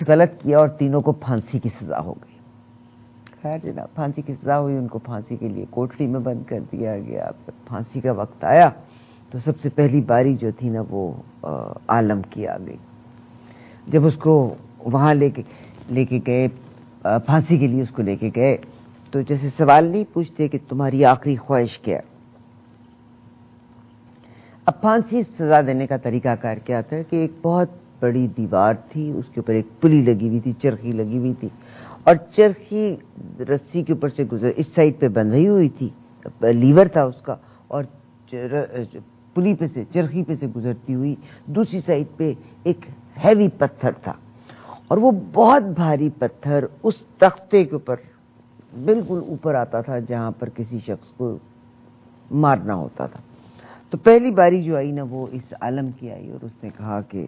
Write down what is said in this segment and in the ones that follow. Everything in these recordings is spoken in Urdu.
غلط کیا اور تینوں کو پھانسی کی سزا ہو گئی. خیر جناب پھانسی کی سزا ہوئی, ان کو پھانسی کے لیے کوٹڑی میں بند کر دیا گیا. پھانسی کا وقت آیا تو سب سے پہلی باری جو تھی نا وہ عالم کی آ گئی. جب اس کو وہاں لے کے گئے پھانسی کے لیے, اس کو لے کے گئے تو جیسے سوال نہیں پوچھتے کہ تمہاری آخری خواہش کیا ہے. اب پھانسی سزا دینے کا طریقہ کار کیا تھا کہ ایک بہت بڑی دیوار تھی, اس کے اوپر ایک پلی لگی ہوئی تھی, چرخی لگی ہوئی تھی, اور چرخی رسی کے اوپر سے اس سائڈ پہ بندھی ہوئی تھی, لیور تھا اس کا, اور پلی پہ سے چرخی پہ سے گزرتی ہوئی دوسری سائڈ پہ ایک ہیوی پتھر تھا, اور وہ بہت بھاری پتھر اس تختے کے اوپر بالکل اوپر آتا تھا جہاں پر کسی شخص کو مارنا ہوتا تھا. تو پہلی باری جو آئی نا وہ اس عالم کی آئی, اور اس نے کہا کہ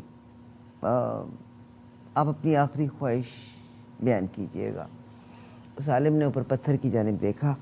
آپ اپنی آخری خواہش بیان کیجئے گا. اس عالم نے اوپر پتھر کی جانب دیکھا,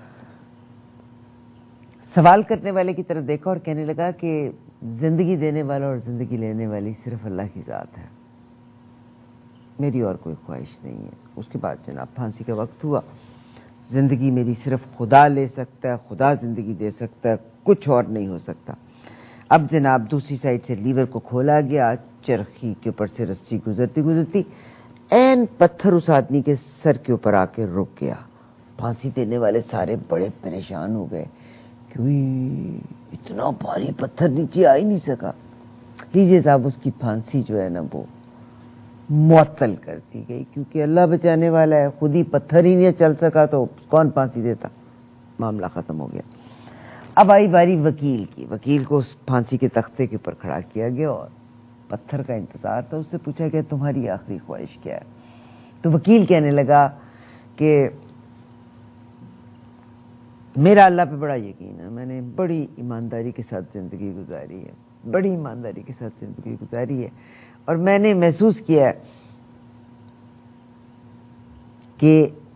سوال کرنے والے کی طرف دیکھا, اور کہنے لگا کہ زندگی دینے والا اور زندگی لینے والی صرف اللہ کی ذات ہے, میری اور کوئی خواہش نہیں ہے. اس کے بعد جناب پھانسی کا وقت ہوا. زندگی میری صرف خدا لے سکتا ہے, خدا زندگی دے سکتا ہے, کچھ اور نہیں ہو سکتا. اب جناب دوسری سائڈ سے لیور کو کھولا گیا, چرخی کے اوپر سے رسی گزرتی گزرتی این پتھر اس آدمی کے سر کے اوپر آ کے رک گیا. پھانسی دینے والے سارے بڑے پریشان ہو گئے کہ اتنا بھاری پتھر نیچے آ ہی نہیں سکا. لیجیے صاحب اس کی پھانسی جو ہے نا وہ معطل کر دی گئی, کیونکہ اللہ بچانے والا ہے, خود ہی پتھر ہی نہیں چل سکا تو کون پھانسی دیتا. معاملہ ختم ہو گیا. اب آئی باری وکیل کی. وکیل کو اس پھانسی کے تختے کے اوپر کھڑا کیا گیا اور پتھر کا انتظار تھا. اس سے پوچھا گیا تمہاری آخری خواہش کیا ہے؟ تو وکیل کہنے لگا کہ میرا اللہ پہ بڑا یقین ہے, میں نے بڑی ایمانداری کے ساتھ زندگی گزاری ہے, بڑی ایمانداری کے ساتھ زندگی گزاری ہے, اور میں نے محسوس کیا ہے کہ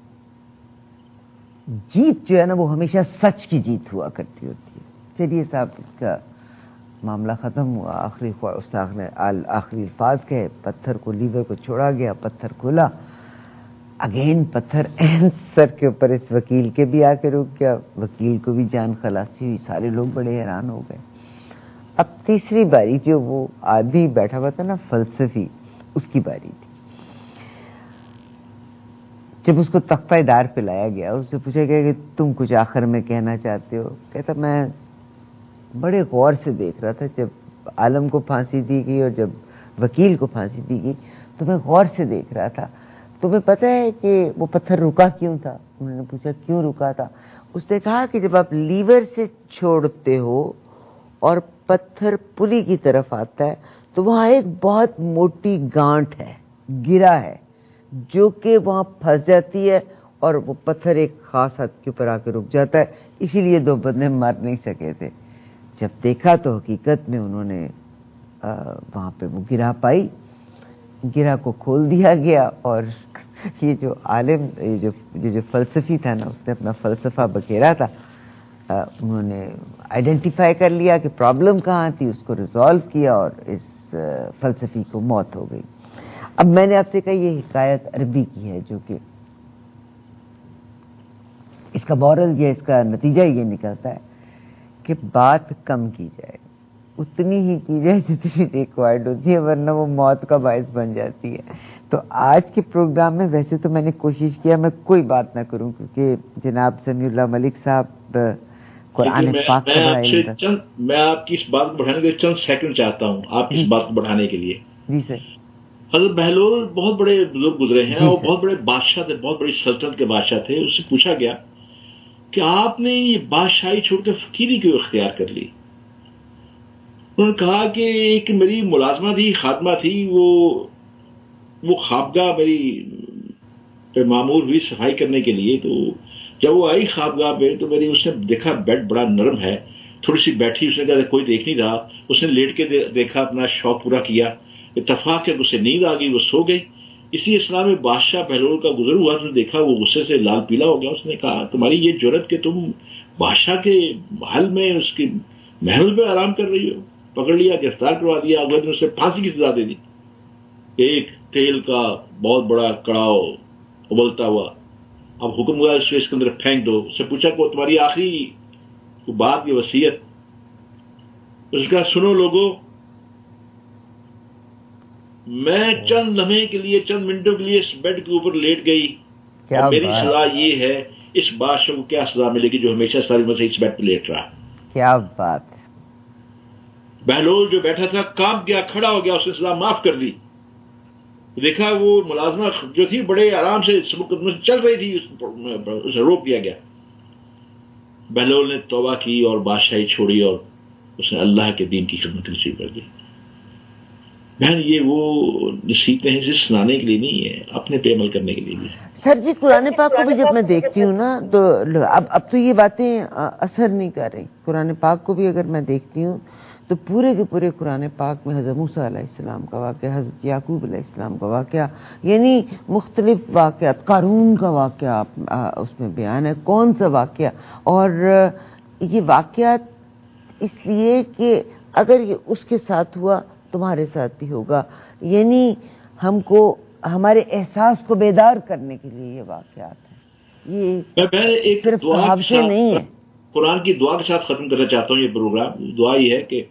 جیت جو ہے نا وہ ہمیشہ سچ کی جیت ہوا کرتی ہوتی ہے. چلیے صاحب اس کا معاملہ ختم ہوا. آخری استاذ نے آخری الفاظ کہے, پتھر کو لیور کو چھوڑا گیا, پتھر کھولا, اگین پتھر سر کے اوپر اس وکیل کے بھی آ کے رک گیا. وکیل کو بھی جان خلاصی ہوئی, سارے لوگ بڑے حیران ہو گئے. اب تیسری باری جو وہ آدمی بیٹھا ہوا تھا نا فلسفی, اس کی باری تھی. جب اس کو تختہ دار پہ لایا گیا, اس سے پوچھا گیا کہ تم کچھ آخر میں کہنا چاہتے ہو؟ کہتا میں بڑے غور سے دیکھ رہا تھا, جب عالم کو پھانسی دی گئی اور جب وکیل کو پھانسی دی گئی تو میں غور سے دیکھ رہا تھا. تمہیں پتہ ہے کہ وہ پتھر رکا کیوں تھا؟ انہوں نے پوچھا کیوں رکا تھا؟ اس نے کہا کہ جب آپ لیور سے چھوڑتے ہو اور پتھر پلی کی طرف آتا ہے تو وہاں ایک بہت موٹی گانٹ ہے, گرا ہے, جو کہ وہاں پھنس جاتی ہے اور وہ پتھر ایک خاص حد کے اوپر آ کے رک جاتا ہے. اسی لیے دو بندے مر نہیں سکے تھے. جب دیکھا تو حقیقت میں انہوں نے وہاں پہ وہ گرا پائی, گرا کو کھول دیا گیا, اور یہ جو عالم یہ جو فلسفی تھا نا, اس نے اپنا فلسفہ بکھیرا تھا, انہوں نے آئیڈینٹیفائی کر لیا کہ پرابلم کہاں تھی, اس کو ریزالو کیا, اور اس فلسفی کو موت ہو گئی. اب میں نے آپ سے کہا یہ حکایت عربی کی ہے, جو کہ اس کا مورل یہ, اس کا نتیجہ یہ نکلتا ہے کہ بات کم کی جائے, اتنی ہی کی جائے جتنی ریکوائرڈ ہوتی ہے, ورنہ وہ موت کا باعث بن جاتی ہے. تو آج کے پروگرام میں ویسے تو میں نے کوشش کیا میں کوئی بات نہ کروں, کیونکہ جناب سمیع اللہ ملک صاحب قرآن پاک کا بڑا علم. میں آپ کی اس بات کو بڑھانے کے لیے چند سیکنڈ چاہتا ہوں, آپ کی اس بات کو بڑھانے کے لیے. جی سر. حضرت بہلول بہت بڑے بزرگ گزرے ہیں, اور بہت بڑے بادشاہ تھے, بہت بڑی سلطنت کے بادشاہ تھے. اس سے پوچھا گیا کہ آپ نے یہ بادشاہی چھوڑ کے فقیری کیوں اختیار کر لی؟ انہوں نے کہا کہ ایک میری ملازمہ تھی, خادمہ تھی, وہ خوابگاہ میری معمور ہوئی صفائی کرنے کے لیے. تو جب وہ آئی خوابگاہ پہ تو اس نے دیکھا بیڈ بڑا نرم ہے, تھوڑی سی بیٹھی, اس نے کہا کوئی دیکھ نہیں رہا, اس نے لیٹ کے دیکھا, اپنا شوق پورا کیا, اتفاق کے اسے نیند آ گئی, وہ سو گئی. اسی اسلام میں بادشاہ بہلول کا گزر ہوا, تو دیکھا وہ غصے سے لال پیلا ہو گیا. اس نے کہا تمہاری یہ جرت کہ تم بادشاہ کے محل میں اس کی محل پہ آرام کر رہی ہو. پکڑ لیا, گرفتار کروا دیا, اگلے دن اسے پھانسی کی سزا دے دی. ایک تیل کا بہت بڑا کڑاؤ ابلتا ہوا، اب حکم ہوا اس کے اندر پھینک دو. اس سے پوچھا کہ تمہاری آخری بات یا وصیت؟ اس کا سنو لوگوں، میں چند لمحے کے لیے، چند منٹوں کے لیے اس بیڈ کے اوپر لیٹ گئی، اور میری سزا یہ ہے، اس بادشاہ کو کیا سزا ملے گی جو ہمیشہ ساری عمر سے اس بیڈ پہ لیٹ رہا. کیا بات. بہلول جو بیٹھا تھا کانپ گیا، کھڑا ہو گیا، اس نے سزا معاف کر دی. دیکھا وہ ملازمہ جو تھی بڑے آرام سے مقدمے سے چل رہی تھی، اسے روک دیا گیا. بہلول نے توبہ کی اور بادشاہی چھوڑی اور اس نے اللہ کے دین کی خدمت شروع کر دی. بہن یہ وہ نصیحتیں ہیں صرف سنانے کے لیے نہیں ہے، اپنے پہ عمل کرنے کے لیے بھی. سر جی قرآن پاک کو بھی جب میں دیکھتی ہوں نا تو اب تو یہ باتیں اثر نہیں کر رہی. قرآن پاک کو بھی اگر میں دیکھتی ہوں تو پورے کے پورے قرآن پاک میں حضرت موسیٰ علیہ السلام کا واقعہ، حضرت یعقوب علیہ السلام کا واقعہ، یعنی مختلف واقعات، قارون کا واقعہ اس میں بیان ہے. کون سا واقعہ؟ اور یہ واقعات اس لیے کہ اگر یہ اس کے ساتھ ہوا تمہارے ساتھ بھی ہوگا، یعنی ہم کو ہمارے احساس کو بیدار کرنے کے لیے یہ واقعات ہیں. یہ صرف حادثے نہیں ہے. قرآن کی دعا کے ساتھ ختم کرنا چاہتا ہوں یہ پروگرام. دعا یہ ہے کہ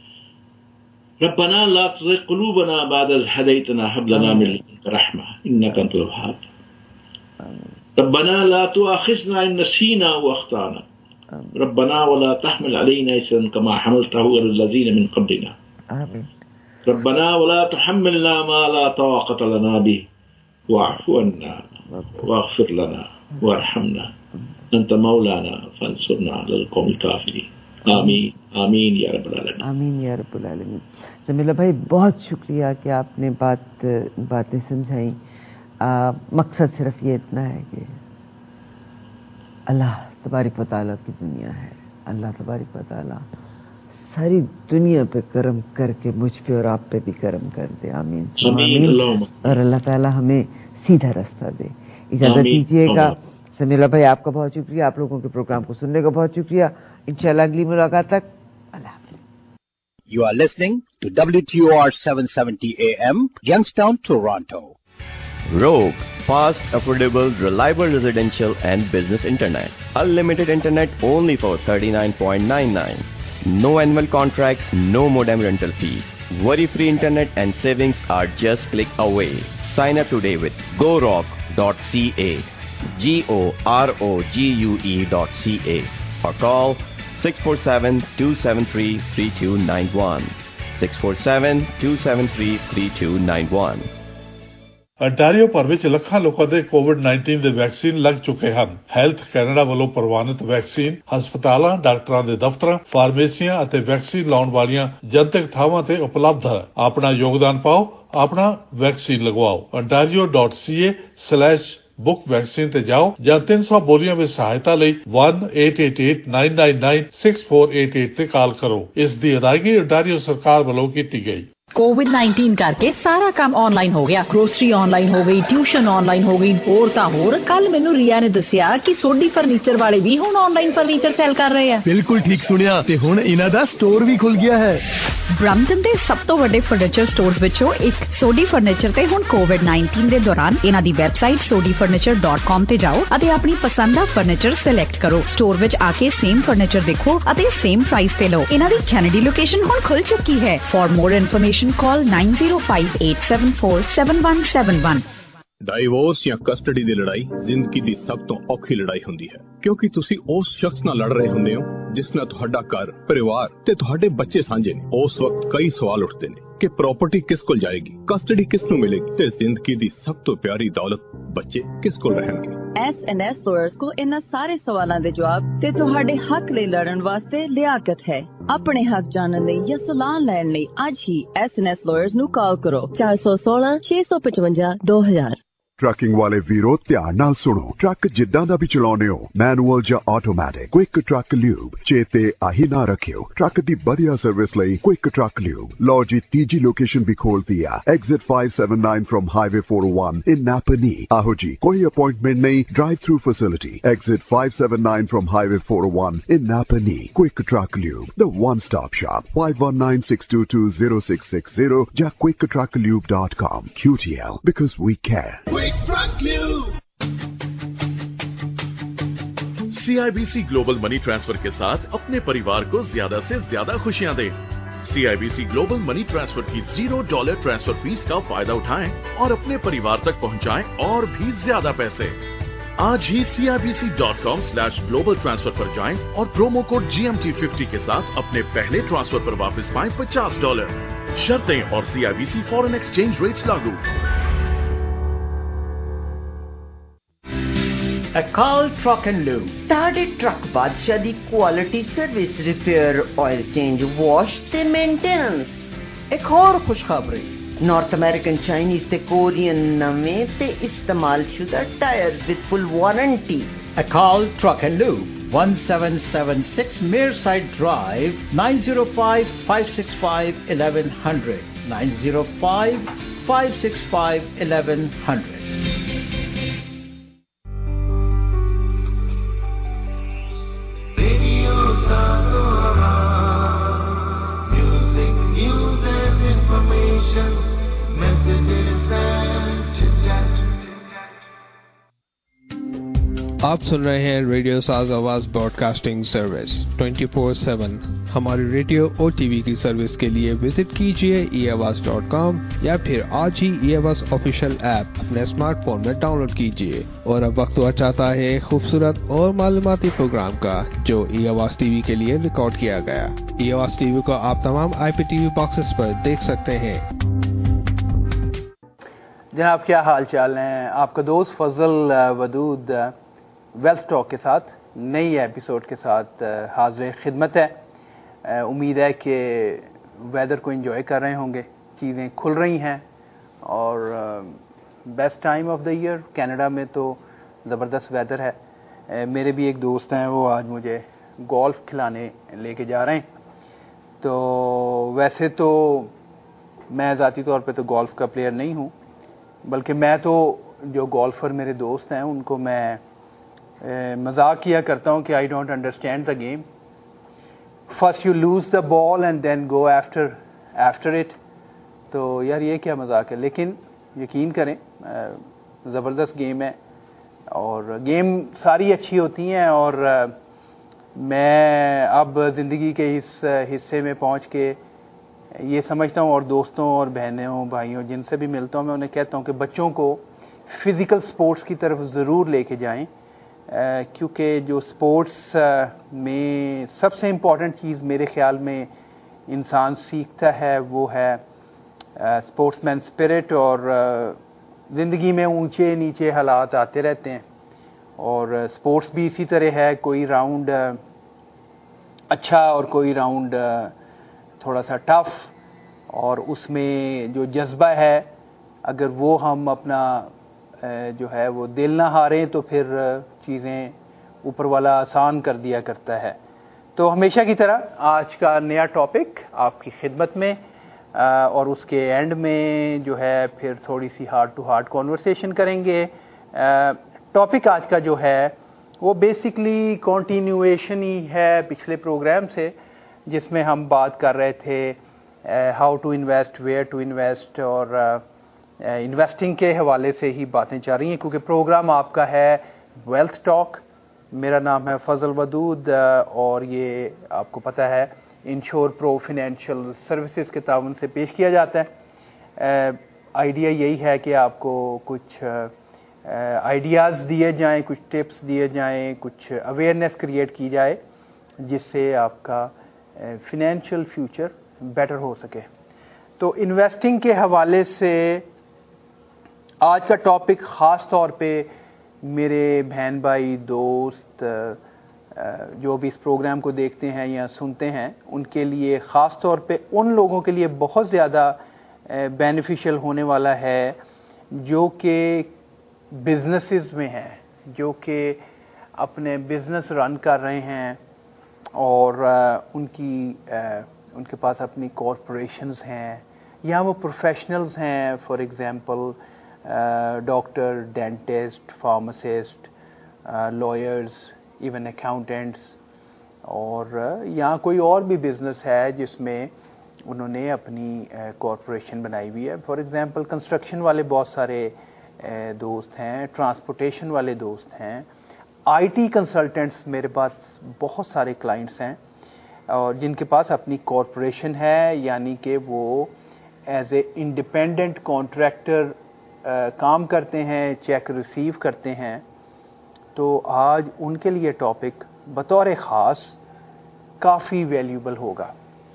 ربنا لا تزغ قلوبنا بعد إذ هديتنا هب لنا من لدنك رحمة إنك أنت الوهاب. ربنا لا تؤاخذنا إن نسينا وأخطأنا. ربنا ولا تحمل علينا إصرا كما حملته على الذين من قبلنا. ربنا ولا تحملنا ما لا طاقة لنا به واعف عنا واغفر لنا وارحمنا انت مولانا فانصرنا على القوم الكافرين. آمین آمین یا رب العالمین. آمین یا رب العالمین. جمیلہ بھائی بہت شکریہ کہ آپ نے باتیں سمجھائیں. مقصد صرف یہ اتنا ہے کہ اللہ تبارک و تعالیٰ کی دنیا ہے. اللہ تبارک و تعالیٰ ساری دنیا پہ کرم کر کے مجھ پہ اور آپ پہ بھی کرم کر دے. آمین آمین. اور اللہ تعالیٰ ہمیں سیدھا راستہ دے. اجازت دیجیے گا. سمیلہ بھائی آپ کا بہت شکریہ، آپ لوگوں کے پروگرام کو سننے کا بہت شکریہ. انشاءاللہ اگلی ملاقات تک اللہ حافظ. You are listening to WTOR 770 AM, Youngstown, Toronto. Rogue, fast, affordable, reliable residential and business internet. Unlimited internet only for $39.99. No annual contract, no modem rental fee. Worry-free internet and savings are just click away. Sign up today with gorogue.ca. GOROGUE.ca or call 647-273-3291. 647-273-3291. Ontario ਭਰ ਵਿੱਚ ਲੱਖਾਂ ਲੋਕਾਂ ਦੇ ਕੋਵਿਡ-19 ਦੇ ਵੈਕਸੀਨ ਲੱਗ ਚੁੱਕੇ ਹਨ. ਹੈਲਥ ਕੈਨੇਡਾ ਵੱਲੋਂ ਪ੍ਰਵਾਨਿਤ ਵੈਕਸੀਨ ਹਸਪਤਾਲਾਂ, ਡਾਕਟਰਾਂ ਦੇ ਦਫ਼ਤਰਾਂ, ਫਾਰਮੇਸੀਆਂ ਅਤੇ ਵੈਕਸੀਨ ਲਾਉਣ ਵਾਲੀਆਂ ਜਨਤਕ ਥਾਵਾਂ ਤੇ ਉਪਲਬਧ ਹੈ. ਆਪਣਾ ਯੋਗਦਾਨ ਪਾਓ, ਆਪਣਾ ਵੈਕਸੀਨ ਲਗਵਾਓ. ontario.ca/book ਵੈਕਸੀਨ ਤੇ ਜਾਓ ਜਾਂ 300 ਬੋਲੀਆਂ ਵਿੱਚ ਸਹਾਇਤਾ ਲਈ 1-888-999-6488 ਤੇ ਕਾਲ ਕਰੋ. ਇਸ ਦੀ ਅਦਾਇਗੀ ਅੰਟਾਰੀਓ ਸਰਕਾਰ ਵੱਲੋਂ ਕੀਤੀ ਗਈ. कोविड-19 करके सारा काम ऑनलाइन हो गया. ग्रोसरी ऑनलाइन हो गई, ट्यूशन ऑनलाइन हो गई, होर तां होर. कल मैनू रिया ने दसिया कि सोडी फर्नीचर वाले भी हुण ऑनलाइन फर्नीचर सेल कर रहे हैं. बिल्कुल ठीक सुनिया ते हुण इन्हां दा स्टोर भी खुल गया है. ब्रम्पटन दे सब तो वड्डे फर्नीचर स्टोर्स विचों एक सोडी फर्नीचर ते हुण कोविड-19 दे दौरान इन्हां दी वैबसाइट sodifurniture.com ते जाओ अते अपनी पसंद दा फर्नीचर सिलेक्ट करो. स्टोर विच आके सेम फर्नीचर देखो अते सेम प्राइस ते लो. इन्हां दी कैनेडी लोकेशन हुण खुल चुकी है. For more information call 9058747171. Divorce ਜਾਂ ਕਸਟਡੀ ਦੀ ਲੜਾਈ ਜ਼ਿੰਦਗੀ ਦੀ ਸਭ ਤੋਂ ਔਖੀ ਲੜਾਈ ਹੁੰਦੀ ਹੈ, ਕਿਉਂਕਿ ਤੁਸੀਂ ਉਸ ਸ਼ਖਸ ਨਾਲ ਲੜ ਰਹੇ ਹੁੰਦੇ ਹੋ ਜਿਸ ਨਾਲ ਤੁਹਾਡਾ ਘਰ, ਪਰਿਵਾਰ ਤੇ ਤੁਹਾਡੇ ਬੱਚੇ ਸਾਂਝੇ ਨੇ. ਉਸ ਵਕਤ ਕਈ ਸਵਾਲ ਉੱਠਦੇ ਨੇ ਕਿ ਪ੍ਰਾਪਰਟੀ ਕਿਸ ਕੋਲ ਜਾਏਗੀ, ਕਸਟਡੀ ਕਿਸ ਨੂੰ ਮਿਲੇਗੀ ਤੇ ਜ਼ਿੰਦਗੀ ਦੀ ਸਭ ਤੋਂ ਪਿਆਰੀ ਦੌਲਤ ਬੱਚੇ ਕਿਸ ਕੋਲ ਰਹਿਣਗੇ. S&S ਲਾਇਰਸ ਕੋ ਇਹਨਾਂ ਸਾਰੇ ਸਵਾਲਾਂ ਦੇ ਜਵਾਬ ਤੇ ਤੁਹਾਡੇ ਹੱਕ ਲਈ ਲੜਨ ਵਾਸਤੇ ਲਿਆਕਤ ਹੈ. ਆਪਣੇ ਹੱਕ ਜਾਣਨ ਲਈ ਜਾਂ ਸਲਾਹ ਲੈਣ ਲਈ ਅੱਜ ਹੀ S&S ਲਾਇਰਸ ਨੂੰ ਕਾਲ ਕਰੋ 416 655 2000. ਟਰੱਕਿੰਗ ਵਾਲੇ ਵੀਰੋ ਧਿਆਨ ਨਾਲ ਸੁਣੋ। ਟਰੱਕ ਜਿੱਦਾਂ ਦਾ ਵੀ ਚਲਾਉਣੇ ਹੋ, ਮੈਨੂਅਲ ਜਾਂ ਆਟੋਮੈਟਿਕ, ਕੁਇਕ ਟਰੱਕ ਲਿਊਬ ਚੇਤੇ ਆਹੀ ਨਾ ਰੱਖਿਓ। ਟਰੱਕ ਦੀ ਵਧੀਆ ਸਰਵਿਸ ਲਈ ਕੁਇਕ ਟਰੱਕ ਲਿਊਬ। ਲਓ ਜੀ ਤੀਜੀ ਲੋਕੇਸ਼ਨ ਵੀ ਖੋਲਤੀ ਆ, exit 579 from highway 401 in Napanee. ਆਹੋ ਜੀ, ਕੋਈ ਅਪਾਇੰਟਮੈਂਟ ਨਹੀਂ, drive through facility. Exit 579 from highway 401 in Napanee. Quick Truck Lube, the one stop shop, 5196220660 ਜਾਂ quicktrucklube.com। QTL, because we care. CIBC global money transfer के साथ अपने परिवार को ज्यादा से ज्यादा खुशियां दें। CIBC ग्लोबल मनी ट्रांसफर की $0 ट्रांसफर फीस का फायदा उठाएं और अपने परिवार तक पहुंचाएं और भी ज्यादा पैसे। आज ही CIBC.com/global transfer पर जाएं और प्रोमो कोड GMT50 के साथ अपने पहले ट्रांसफर पर वापस पाएं $50। शर्तें और CIBC फॉरेन एक्सचेंज रेट्स लागू। Akal Truck and Lube, ਤੁਹਾਡੇ ਟਰੱਕ ਬਾਦਸ਼ਾਹ ਦੀ quality service, repair, oil change, wash ਤੇ ਮੇਨਟੇਨੈਂਸ। ਇੱਕ ਹੋਰ ਖੁਸ਼ਖਬਰੀ, ਨਾਰਥ ਅਮਰੀਕਨ, ਚਾਈਨੀਜ਼ ਤੇ ਕੋਰੀਅਨ ਨਵੇਂ ਤੇ ਇਸਤੇਮਾਲਸ਼ੁਦਾ tyres with full warranty. Akal Truck and Lube, 1776 Mearside Drive, 905-565-1100, 905-565-1100. آپ سن رہے ہیں ریڈیو ساز آواز براڈکاسٹنگ سروس 24/7۔ ہماری ریڈیو اور ٹی وی کی سروس کے لیے وزٹ کیجیے eAwaaz.com یا پھر آج ہی eAwaaz آفیشیل ایپ اپنے اسمارٹ فون میں ڈاؤن لوڈ کیجیے۔ اور اب وقت ہوا چاہتا ہے خوبصورت اور معلوماتی پروگرام کا جو eAwaaz ٹی وی کے لیے ریکارڈ کیا گیا۔ eAwaaz ٹی وی کو آپ تمام IPTV باکسز پر دیکھ سکتے ہیں۔ جناب کیا حال چال ہیں؟ آپ کا دوست فضل ودود ویلتھ ٹاک کے ساتھ نئی ایپیسوڈ کے ساتھ حاضر خدمت ہے۔ امید ہے کہ ویدر کو انجوائے کر رہے ہوں گے، چیزیں کھل رہی ہیں اور best time of the year. Canada میں تو زبردست ویدر ہے۔ میرے بھی ایک دوست ہیں، وہ آج مجھے گولف کھلانے لے کے جا رہے ہیں۔ تو ویسے تو میں ذاتی طور پہ تو گولف کا پلیئر نہیں ہوں، بلکہ میں تو جو گولفر میرے دوست ہیں ان کو میں مذاق کیا کرتا ہوں کہ I don't understand the game, first you lose the ball and then go after it. تو یار یہ کیا مذاق ہے، لیکن یقین کریں زبردست گیم ہے اور گیم ساری اچھی ہوتی ہیں۔ اور میں اب زندگی کے اس حصے میں پہنچ کے یہ سمجھتا ہوں، اور دوستوں اور بہنوں بھائیوں جن سے بھی ملتا ہوں میں انہیں کہتا ہوں کہ بچوں کو فزیکل سپورٹس کی طرف ضرور لے کے جائیں، کیونکہ جو سپورٹس میں سب سے امپورٹنٹ چیز میرے خیال میں انسان سیکھتا ہے وہ ہے سپورٹس مین اسپرٹ۔ اور زندگی میں اونچے نیچے حالات آتے رہتے ہیں اور سپورٹس بھی اسی طرح ہے، کوئی راؤنڈ اچھا اور کوئی راؤنڈ تھوڑا سا ٹف، اور اس میں جو جذبہ ہے اگر وہ ہم اپنا جو ہے وہ دل نہ ہاریں تو پھر چیزیں اوپر والا آسان کر دیا کرتا ہے۔ تو ہمیشہ کی طرح آج کا نیا ٹاپک آپ کی خدمت میں، اور اس کے اینڈ میں جو ہے پھر تھوڑی سی ہارٹ ٹو ہارٹ کانورسیشن کریں گے۔ ٹاپک آج کا جو ہے وہ بیسکلی کنٹینیویشن ہی ہے پچھلے پروگرام سے، جس میں ہم بات کر رہے تھے how to invest, where to invest, اور انویسٹنگ کے حوالے سے ہی باتیں چل رہی ہیں کیونکہ پروگرام آپ کا ہے ویلتھ ٹاک۔ میرا نام ہے فضل ودود اور یہ آپ کو پتہ ہے انشور پرو فائنینشیل سروسز کے تعاون سے پیش کیا جاتا ہے۔ آئیڈیا یہی ہے کہ آپ کو کچھ آئیڈیاز دیے جائیں، کچھ ٹپس دیے جائیں، کچھ اویئرنیس کریٹ کی جائے جس سے آپ کا فائنینشیل فیوچر بیٹر ہو سکے۔ تو انویسٹنگ کے حوالے سے آج کا ٹاپک خاص طور پہ میرے بہن بھائی دوست جو بھی اس پروگرام کو دیکھتے ہیں یا سنتے ہیں ان کے لیے، خاص طور پہ ان لوگوں کے لیے بہت زیادہ بینیفیشل ہونے والا ہے جو کہ بزنسز میں ہیں جو کہ اپنے بزنس رن کر رہے ہیں اور ان کے پاس اپنی کارپوریشنز ہیں یا وہ پروفیشنلز ہیں، for example doctor, dentist, pharmacist, lawyers, even accountants, اور یا کوئی اور بھی بزنس ہے جس میں انہوں نے اپنی کارپوریشن بنائی ہوئی ہے. فار ایگزامپل کنسٹرکشن والے بہت سارے دوست ہیں، ٹرانسپورٹیشن والے دوست ہیں، آئی ٹی کنسلٹنٹس میرے پاس بہت سارے کلائنٹس ہیں اور جن کے پاس اپنی کارپوریشن ہے، یعنی کہ وہ ایز اے انڈیپینڈنٹ کانٹریکٹر کام کرتے ہیں، چیک ریسیو کرتے ہیں. تو آج ان کے لیے ٹاپک بطور خاص کافی ویلیوبل ہوگا.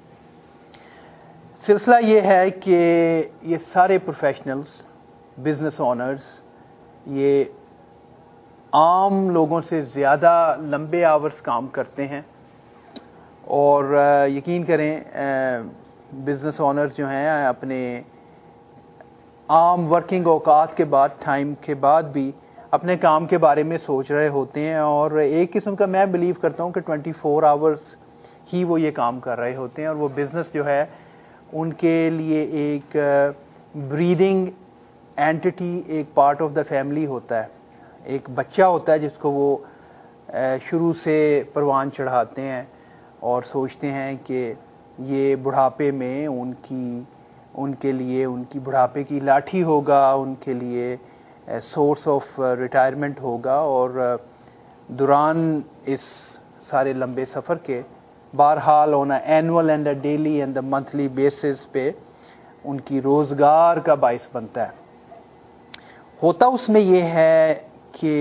سلسلہ یہ ہے کہ یہ سارے پروفیشنلز، بزنس اونرز، یہ عام لوگوں سے زیادہ لمبے آورز کام کرتے ہیں اور یقین کریں بزنس اونرز جو ہیں اپنے عام ورکنگ اوقات کے بعد، ٹائم کے بعد بھی اپنے کام کے بارے میں سوچ رہے ہوتے ہیں اور ایک قسم کا میں بلیو کرتا ہوں کہ 24 آورز ہی وہ یہ کام کر رہے ہوتے ہیں اور وہ بزنس جو ہے ان کے لیے ایک بریدنگ اینٹی، ایک پارٹ آف دا فیملی ہوتا ہے، ایک بچہ ہوتا ہے جس کو وہ شروع سے پروان چڑھاتے ہیں اور سوچتے ہیں کہ یہ بڑھاپے میں ان کے لیے ان کی بڑھاپے کی لاٹھی ہوگا، ان کے لیے سورس آف ریٹائرمنٹ ہوگا. اور دوران اس سارے لمبے سفر کے بہرحال on annual and a daily and monthly basis پہ ان کی روزگار کا باعث بنتا ہے. ہوتا اس میں یہ ہے کہ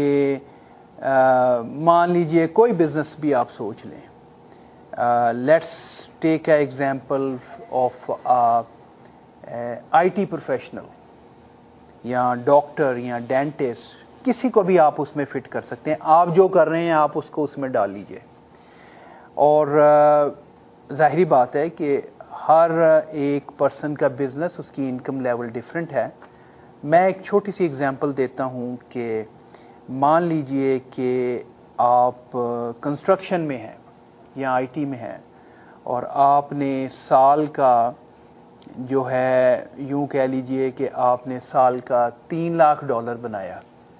مان لیجئے کوئی بزنس بھی آپ سوچ لیں، let's take a example of I T professional یا ڈاکٹر یا ڈینٹسٹ، کسی کو بھی آپ اس میں فٹ کر سکتے ہیں. آپ جو کر رہے ہیں آپ اس کو اس میں ڈال لیجئے. اور ظاہری بات ہے کہ ہر ایک پرسن کا بزنس، اس کی انکم لیول ڈیفرنٹ ہے. میں ایک چھوٹی سی اگزامپل دیتا ہوں کہ مان لیجئے کہ آپ کنسٹرکشن میں ہیں یا آئی ٹی میں ہیں اور آپ نے سال کا جو ہے یوں کہہ لیجئے کہ آپ نے سال کا $3 لاکھ بنایا.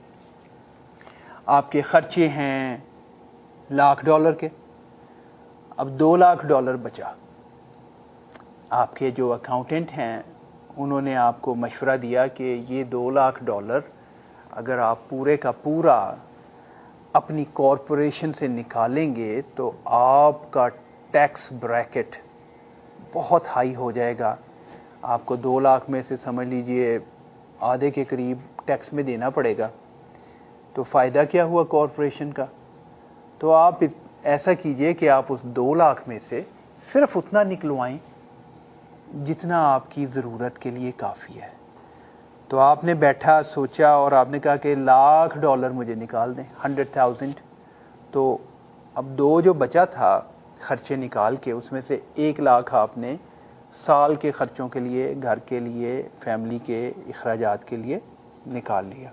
آپ کے خرچے ہیں $1 لاکھ کے، اب $2 لاکھ بچا. آپ کے جو اکاؤنٹنٹ ہیں انہوں نے آپ کو مشورہ دیا کہ یہ $2 لاکھ اگر آپ پورے کا پورا اپنی کارپوریشن سے نکالیں گے تو آپ کا ٹیکس بریکٹ بہت ہائی ہو جائے گا. آپ کو 2 لاکھ میں سے سمجھ لیجئے آدھے کے قریب ٹیکس میں دینا پڑے گا. تو فائدہ کیا ہوا کارپوریشن کا؟ تو آپ ایسا کیجئے کہ آپ اس 2 لاکھ میں سے صرف اتنا نکلوائیں جتنا آپ کی ضرورت کے لیے کافی ہے. تو آپ نے بیٹھا سوچا اور آپ نے کہا کہ $1 لاکھ مجھے نکال دیں، 100,000. تو اب 2 جو بچا تھا خرچے نکال کے، اس میں سے 1 لاکھ آپ نے سال کے خرچوں کے لیے، گھر کے لیے، فیملی کے اخراجات کے لیے نکال لیا.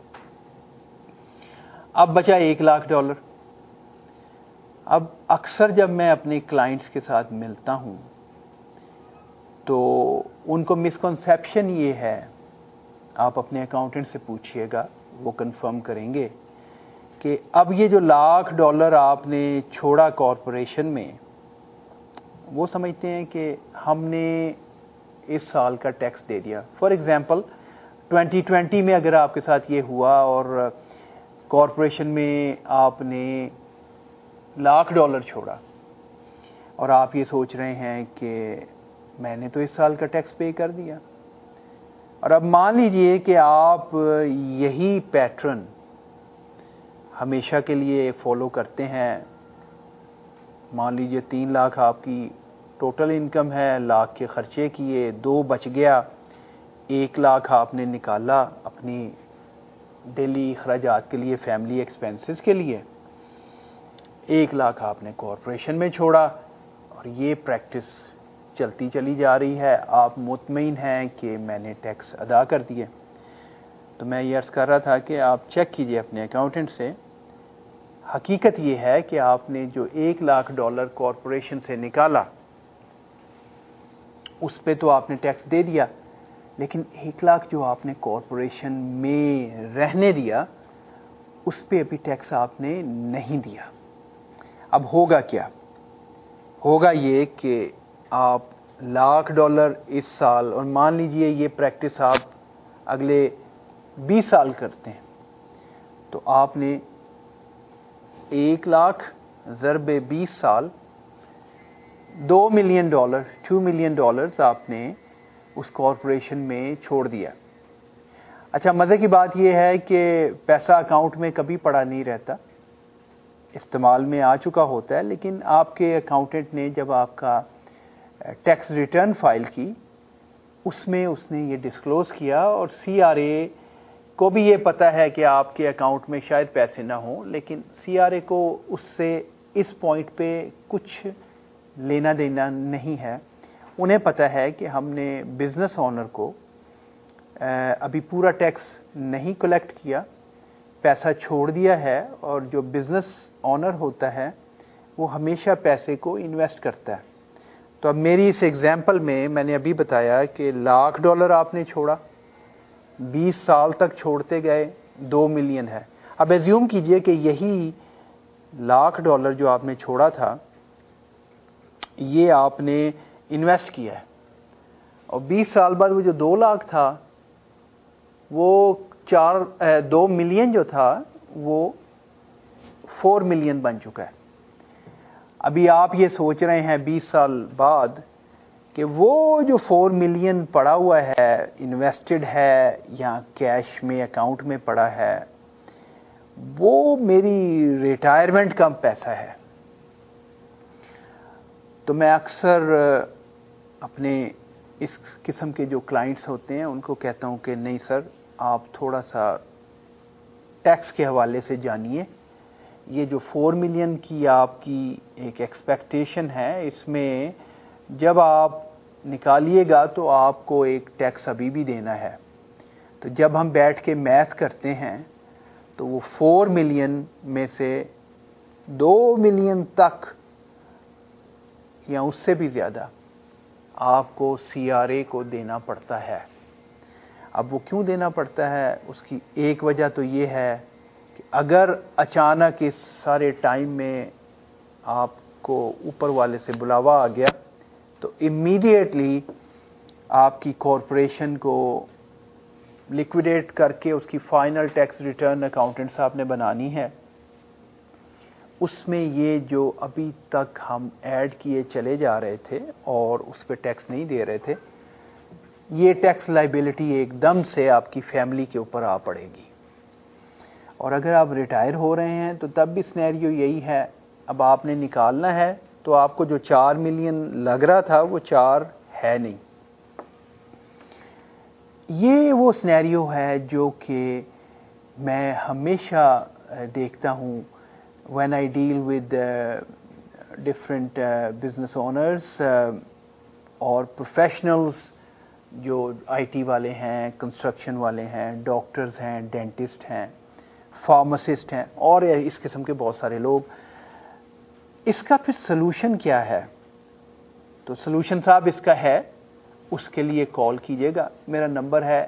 اب بچا $1 لاکھ. اب اکثر جب میں اپنے کلائنٹس کے ساتھ ملتا ہوں تو ان کو مسکنسیپشن یہ ہے، آپ اپنے اکاؤنٹنٹ سے پوچھئے گا، وہ کنفرم کریں گے کہ اب یہ جو $1 لاکھ آپ نے چھوڑا کارپوریشن میں، وہ سمجھتے ہیں کہ ہم نے اس سال کا ٹیکس دے دیا. فار ایگزامپل 2020 میں اگر آپ کے ساتھ یہ ہوا اور کارپوریشن میں آپ نے $1 لاکھ چھوڑا اور آپ یہ سوچ رہے ہیں کہ میں نے تو اس سال کا ٹیکس پے کر دیا. اور اب مان لیجئے کہ آپ یہی پیٹرن ہمیشہ کے لیے فالو کرتے ہیں. مان لیجئے 3 لاکھ آپ کی ٹوٹل انکم ہے، $1 لاکھ کے خرچے کیے، 2 بچ گیا، 1 لاکھ آپ نے نکالا اپنی ڈیلی اخراجات کے لیے، فیملی ایکسپینسز کے لیے، 1 لاکھ آپ نے کارپوریشن میں چھوڑا اور یہ پریکٹس چلتی چلی جا رہی ہے. آپ مطمئن ہیں کہ میں نے ٹیکس ادا کر دیے. تو میں یہ عرض کر رہا تھا کہ آپ چیک کیجئے اپنے اکاؤنٹنٹ سے. حقیقت یہ ہے کہ آپ نے جو $1,00,000 کارپوریشن سے نکالا اس پہ تو آپ نے ٹیکس دے دیا, لیکن 1,00,000 جو آپ نے کارپوریشن میں رہنے دیا اس پہ ابھی ٹیکس آپ نے نہیں دیا. اب ہوگا کیا؟ ہوگا یہ کہ آپ $1,00,000 اس سال, اور مان لیجئے یہ پریکٹس آپ اگلے 20 سال کرتے ہیں, تو آپ نے 1,00,000 ضرب 20 سال $2 ملین $2 ملین آپ نے اس کارپوریشن میں چھوڑ دیا. اچھا, مزے کی بات یہ ہے کہ پیسہ اکاؤنٹ میں کبھی پڑا نہیں رہتا, استعمال میں آ چکا ہوتا ہے, لیکن آپ کے اکاؤنٹنٹ نے جب آپ کا ٹیکس ریٹرن فائل کی اس میں اس نے یہ ڈسکلوز کیا, اور CRA کو بھی یہ پتا ہے کہ آپ کے اکاؤنٹ میں شاید پیسے نہ ہوں, لیکن CRA کو اس سے اس پوائنٹ پہ کچھ لینا دینا نہیں ہے. انہیں پتا ہے کہ ہم نے بزنس اونر کو ابھی پورا ٹیکس نہیں کلیکٹ کیا, پیسہ چھوڑ دیا ہے, اور جو بزنس اونر ہوتا ہے وہ ہمیشہ پیسے کو انویسٹ کرتا ہے. تو اب میری اس ایگزامپل میں نے ابھی بتایا کہ $1,00,000 آپ نے چھوڑا, 20 سال تک چھوڑتے گئے, $2 ملین ہے. اب ایزیوم کیجئے کہ یہی $1,00,000 جو آپ نے چھوڑا تھا یہ آپ نے انویسٹ کیا ہے, اور 20 سال بعد وہ جو 2,00,000 تھا وہ 2 ملین جو تھا وہ 4 ملین بن چکا ہے. ابھی آپ یہ سوچ رہے ہیں 20 سال بعد کہ وہ جو 4 ملین پڑا ہوا ہے, انویسٹڈ ہے یا کیش میں اکاؤنٹ میں پڑا ہے, وہ میری ریٹائرمنٹ کا پیسہ ہے. تو میں اکثر اپنے اس قسم کے جو کلائنٹس ہوتے ہیں ان کو کہتا ہوں کہ نہیں سر, آپ تھوڑا سا ٹیکس کے حوالے سے جانیے. یہ جو 4 ملین کی آپ کی ایک ایکسپیکٹیشن ہے, اس میں جب آپ نکالیے گا تو آپ کو ایک ٹیکس ابھی بھی دینا ہے. تو جب ہم بیٹھ کے میتھ کرتے ہیں تو وہ 4 ملین میں سے 2 ملین تک یا اس سے بھی زیادہ آپ کو CRA کو دینا پڑتا ہے. اب وہ کیوں دینا پڑتا ہے؟ اس کی ایک وجہ تو یہ ہے کہ اگر اچانک اس سارے ٹائم میں آپ کو اوپر والے سے بلاوا آ گیا تو امیڈیٹلی آپ کی کارپوریشن کو لیکویڈیٹ کر کے اس کی فائنل ٹیکس ریٹرن اکاؤنٹنٹ صاحب نے بنانی ہے. اس میں یہ جو ابھی تک ہم ایڈ کیے چلے جا رہے تھے اور اس پہ ٹیکس نہیں دے رہے تھے, یہ ٹیکس لائبلٹی ایک دم سے آپ کی فیملی کے اوپر آ پڑے گی. اور اگر آپ ریٹائر ہو رہے ہیں تو تب بھی سینیریو یہی ہے, اب آپ نے نکالنا ہے تو آپ کو جو 4 ملین لگ رہا تھا وہ 4 ہے نہیں. یہ وہ سینیریو ہے جو کہ میں ہمیشہ دیکھتا ہوں when I deal with different business owners اور professionals جو IT والے ہیں, کنسٹرکشن والے ہیں, ڈاکٹرز ہیں, ڈینٹسٹ ہیں, فارماسسٹ ہیں, اور اس قسم کے بہت سارے لوگ. اس کا پھر سلوشن کیا ہے؟ تو سلوشن صاحب اس کا ہے, اس کے لیے کال کیجئے گا. میرا نمبر ہے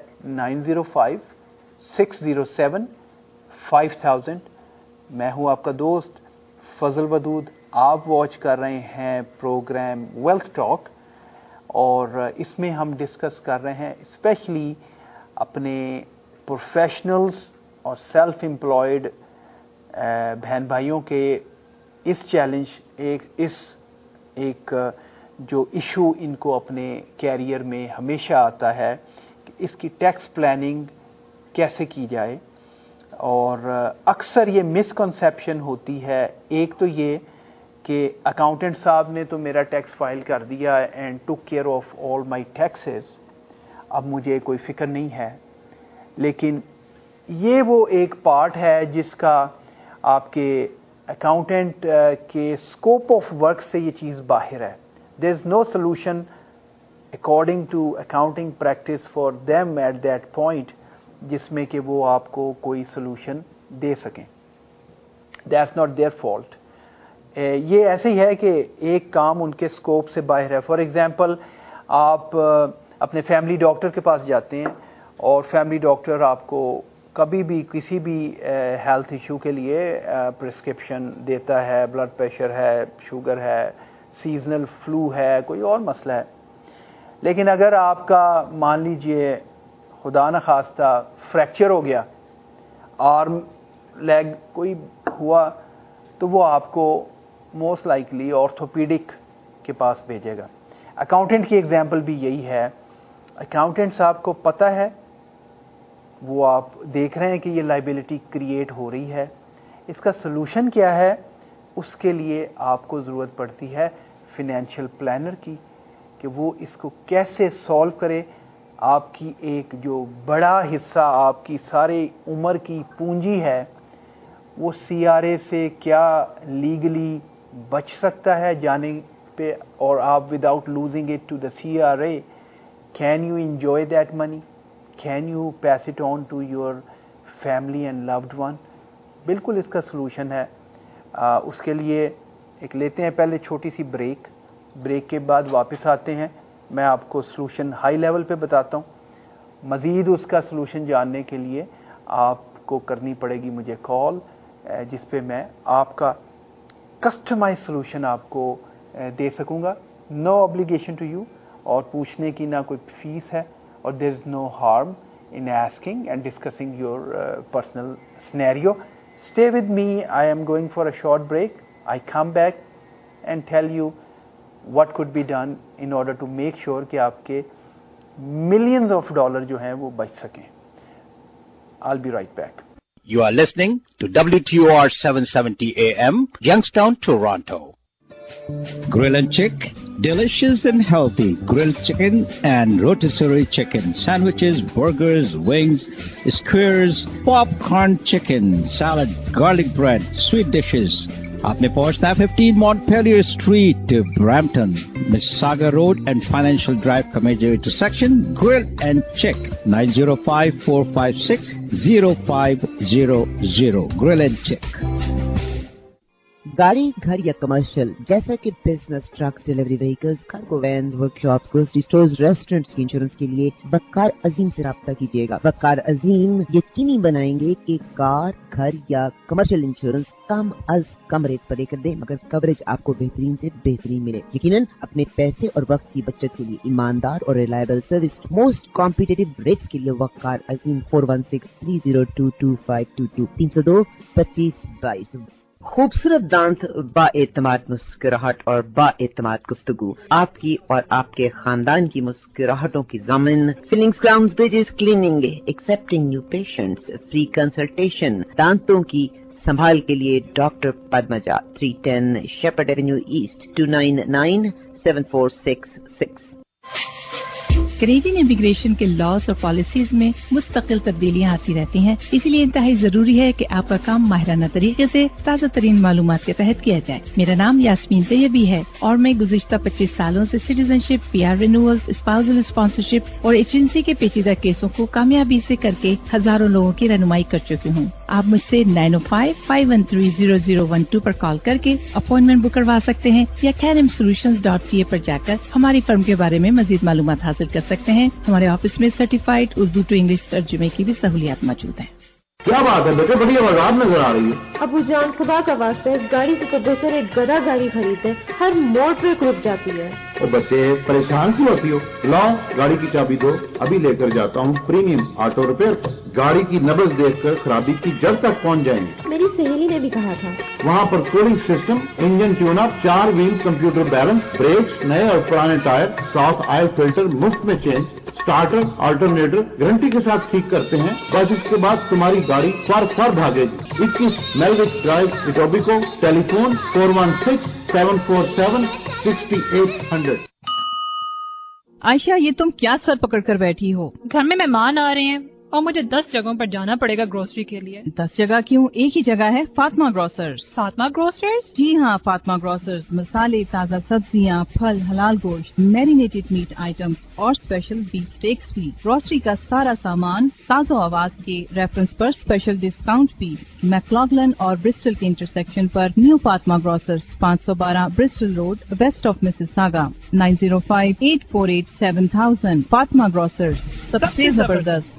905-607-5000. میں ہوں آپ کا دوست فضل ودود. آپ واچ کر رہے ہیں پروگرام ویلتھ ٹاک, اور اس میں ہم ڈسکس کر رہے ہیں اسپیشلی اپنے پروفیشنلز اور سیلف امپلائڈ بہن بھائیوں کے اس چیلنج ایک جو ایشو ان کو اپنے کیریئر میں ہمیشہ آتا ہے کہ اس کی ٹیکس پلاننگ کیسے کی جائے. اور اکثر یہ مسکنسیپشن ہوتی ہے. ایک تو یہ کہ اکاؤنٹنٹ صاحب نے تو میرا ٹیکس فائل کر دیا and took care of all my taxes, اب مجھے کوئی فکر نہیں ہے. لیکن یہ وہ ایک پارٹ ہے جس کا آپ کے اکاؤنٹنٹ کے اسکوپ آف ورک سے یہ چیز باہر ہے. There is no solution according to accounting practice for them at that point जिसमें कि वो आपको कोई सोल्यूशन दे सकें. That's not their fault. ये ऐसे ही है कि एक काम उनके स्कोप से बाहर है. फॉर एग्जांपल आप अपने फैमिली डॉक्टर के पास जाते हैं और फैमिली डॉक्टर आपको कभी भी किसी भी हेल्थ इशू के लिए प्रिस्क्रिप्शन देता है, ब्लड प्रेशर है, शुगर है, सीजनल फ्लू है, कोई और मसला है. लेकिन अगर आपका मान लीजिए खुदा न खास्ता फ्रैक्चर हो गया, आर्म लेग कोई हुआ, तो वो आपको मोस्ट लाइकली ऑर्थोपीडिक के पास भेजेगा. अकाउंटेंट की एग्जांपल भी यही है. अकाउंटेंट साहब को पता है, वो आप देख रहे हैं कि ये लाइबिलिटी क्रिएट हो रही है, इसका सोल्यूशन क्या है, उसके लिए आपको ज़रूरत पड़ती है फिनेंशियल प्लानर की कि वो इसको कैसे सॉल्व करे. आपकी एक जो बड़ा हिस्सा आपकी सारी उम्र की पूंजी है वो CRA से क्या लीगली बच सकता है जाने पे, और आप without losing it to the CRA can you enjoy that money, can you pass it on to your family and loved one. बिल्कुल इसका सलूशन है. उसके लिए एक लेते हैं पहले छोटी सी ब्रेक के बाद वापस आते हैं. मैं आपको सलूशन हाई लेवल पे बताता हूँ. मज़ीद उसका सलूशन जानने के लिए आपको करनी पड़ेगी मुझे कॉल, जिस पे मैं आपका कस्टमाइज सलूशन आपको दे सकूँगा. नो ऑब्लिगेशन टू यू, और पूछने की ना कोई फीस है, और there is no harm in asking and discussing your personal scenario. Stay with me. I am going for a short break. I come back and tell you what could be done in order to make sure कि आपके millions of dollars जो हैं वो बच सकें. I'll be right back. You are listening to WTOR 770 AM, Youngstown, Toronto. Grill and Chick, delicious and healthy grilled chicken and rotisserie chicken, sandwiches, burgers, wings, skewers, popcorn chicken, salad, garlic bread, sweet dishes. आपने पहुंचना है 15 Montpelier Street, Brampton, Mississauga Road and Financial Drive का major intersection. Grill and Chick, 905-456-0500. Grill and Chick. गाड़ी, घर या कमर्शियल जैसा कि business, trucks, delivery vehicles, cargo vans, workshops, grocery stores, restaurants की इंश्योरेंस के लिए वक़ार अजीम से राब्ता कीजिएगा. वक़ार अजीम यकीनी बनाएंगे कि कार, घर या कमर्शियल इंश्योरेंस कम रेट पर लेकर दे, मगर कवरेज आपको बेहतरीन से बेहतरीन मिले. यकीनन अपने पैसे और वक्त की बचत के लिए ईमानदार और reliable service, most competitive rates के लिए वक़ार अजीम 4163022522 302-2522. खूबसूरत दांत, बाएतमाद मुस्कुराहट और बाएतमाद गुफ्तगू, आपकी और आपके खानदान की मुस्कुराहटों की ज़मीन. Fillings, crowns, bridges, cleaning, accepting new patients, free consultation. दांतों की संभाल के लिए doctor Padmaja, 310 Sheppard Avenue East, 29974666. Canadian immigration के लॉज और पॉलिसीज में मुस्तकिल तब्दीलियां आती रहती हैं, इसलिए इंतहाई जरूरी है कि आपका काम माहिराना तरीके से ताज़ा तरीन मालूमात के तहत किया जाए. मेरा नाम यास्मीन तैयबी है और मैं गुज़िश्ता 25 सालों से citizenship, PR renewals, spousal sponsorship और एजेंसी के पेचीदा केसों को कामयाबी से करके हजारों लोगों की रहनुमाई कर चुकी हूँ. आप मुझसे 905-513-0012 पर कॉल करके अपॉइंटमेंट बुक करवा सकते हैं या carimsolutions.ca पर जाकर हमारी फर्म के बारे में मजीद मालूमात हासिल कर सकते हैं. हमारे ऑफिस में सर्टिफाइड उर्दू टू इंग्लिश तर्जुमे की भी सहूलियात मौजूद है. क्या बात है बेटे, बड़ी आवाज़ नजर आ रही है. अबू जान, खुदा का वास्ता है, इस गाड़ी से तो बेहतर एक गधा गाड़ी खरीदे, हर मोड़ पे रुक जाती है. तो बच्चे परेशान क्यों होती हो? लाओ गाड़ी की चाबी दो, अभी लेकर जाता हूँ प्रीमियम ऑटो रिपेयर पर. गाड़ी की नब्ज देखकर खराबी की जड़ तक पहुँच जाएंगे. मेरी सहेली ने भी कहा था. वहाँ पर cooling system, engine tune up, 4 wheel computer balance, brakes, नए और पुराने टायर, साफ ऑयल फिल्टर मुफ्त में चेंज, स्टार्टर, अल्टरनेटर गारंटी के साथ ठीक करते हैं. बस इसके बाद तुम्हारी गाड़ी फर भागेगी. 21 Melvich Drive, Etobicoke. Telephone 416-747-6800. Ayesha, ये तुम क्या सर पकड़ कर बैठी हो? घर में मेहमान आ रहे हैं और मुझे 10 जगहों पर जाना पड़ेगा ग्रोसरी के लिए। 10 जगह क्यों, एक ही जगह है, फातिमा ग्रोसर्स। फातिमा ग्रोसर्स? जी हाँ, फातिमा ग्रोसर्स मसाले, ताज़ा सब्जियाँ, फल, हलाल गोश्त, मैरिनेटेड मीट आइटम्स और स्पेशल बीफ स्टेक्स भी। ग्रोसरी का सारा सामान साज़ो आवाज के रेफरेंस पर स्पेशल डिस्काउंट भी। मैक्लॉगलन और ब्रिस्टल के इंटरसेक्शन पर new Fatima Grocers, 512 Bristol road, west of Mississauga, 9058487000। Fatima Grocers, सबसे जबरदस्त।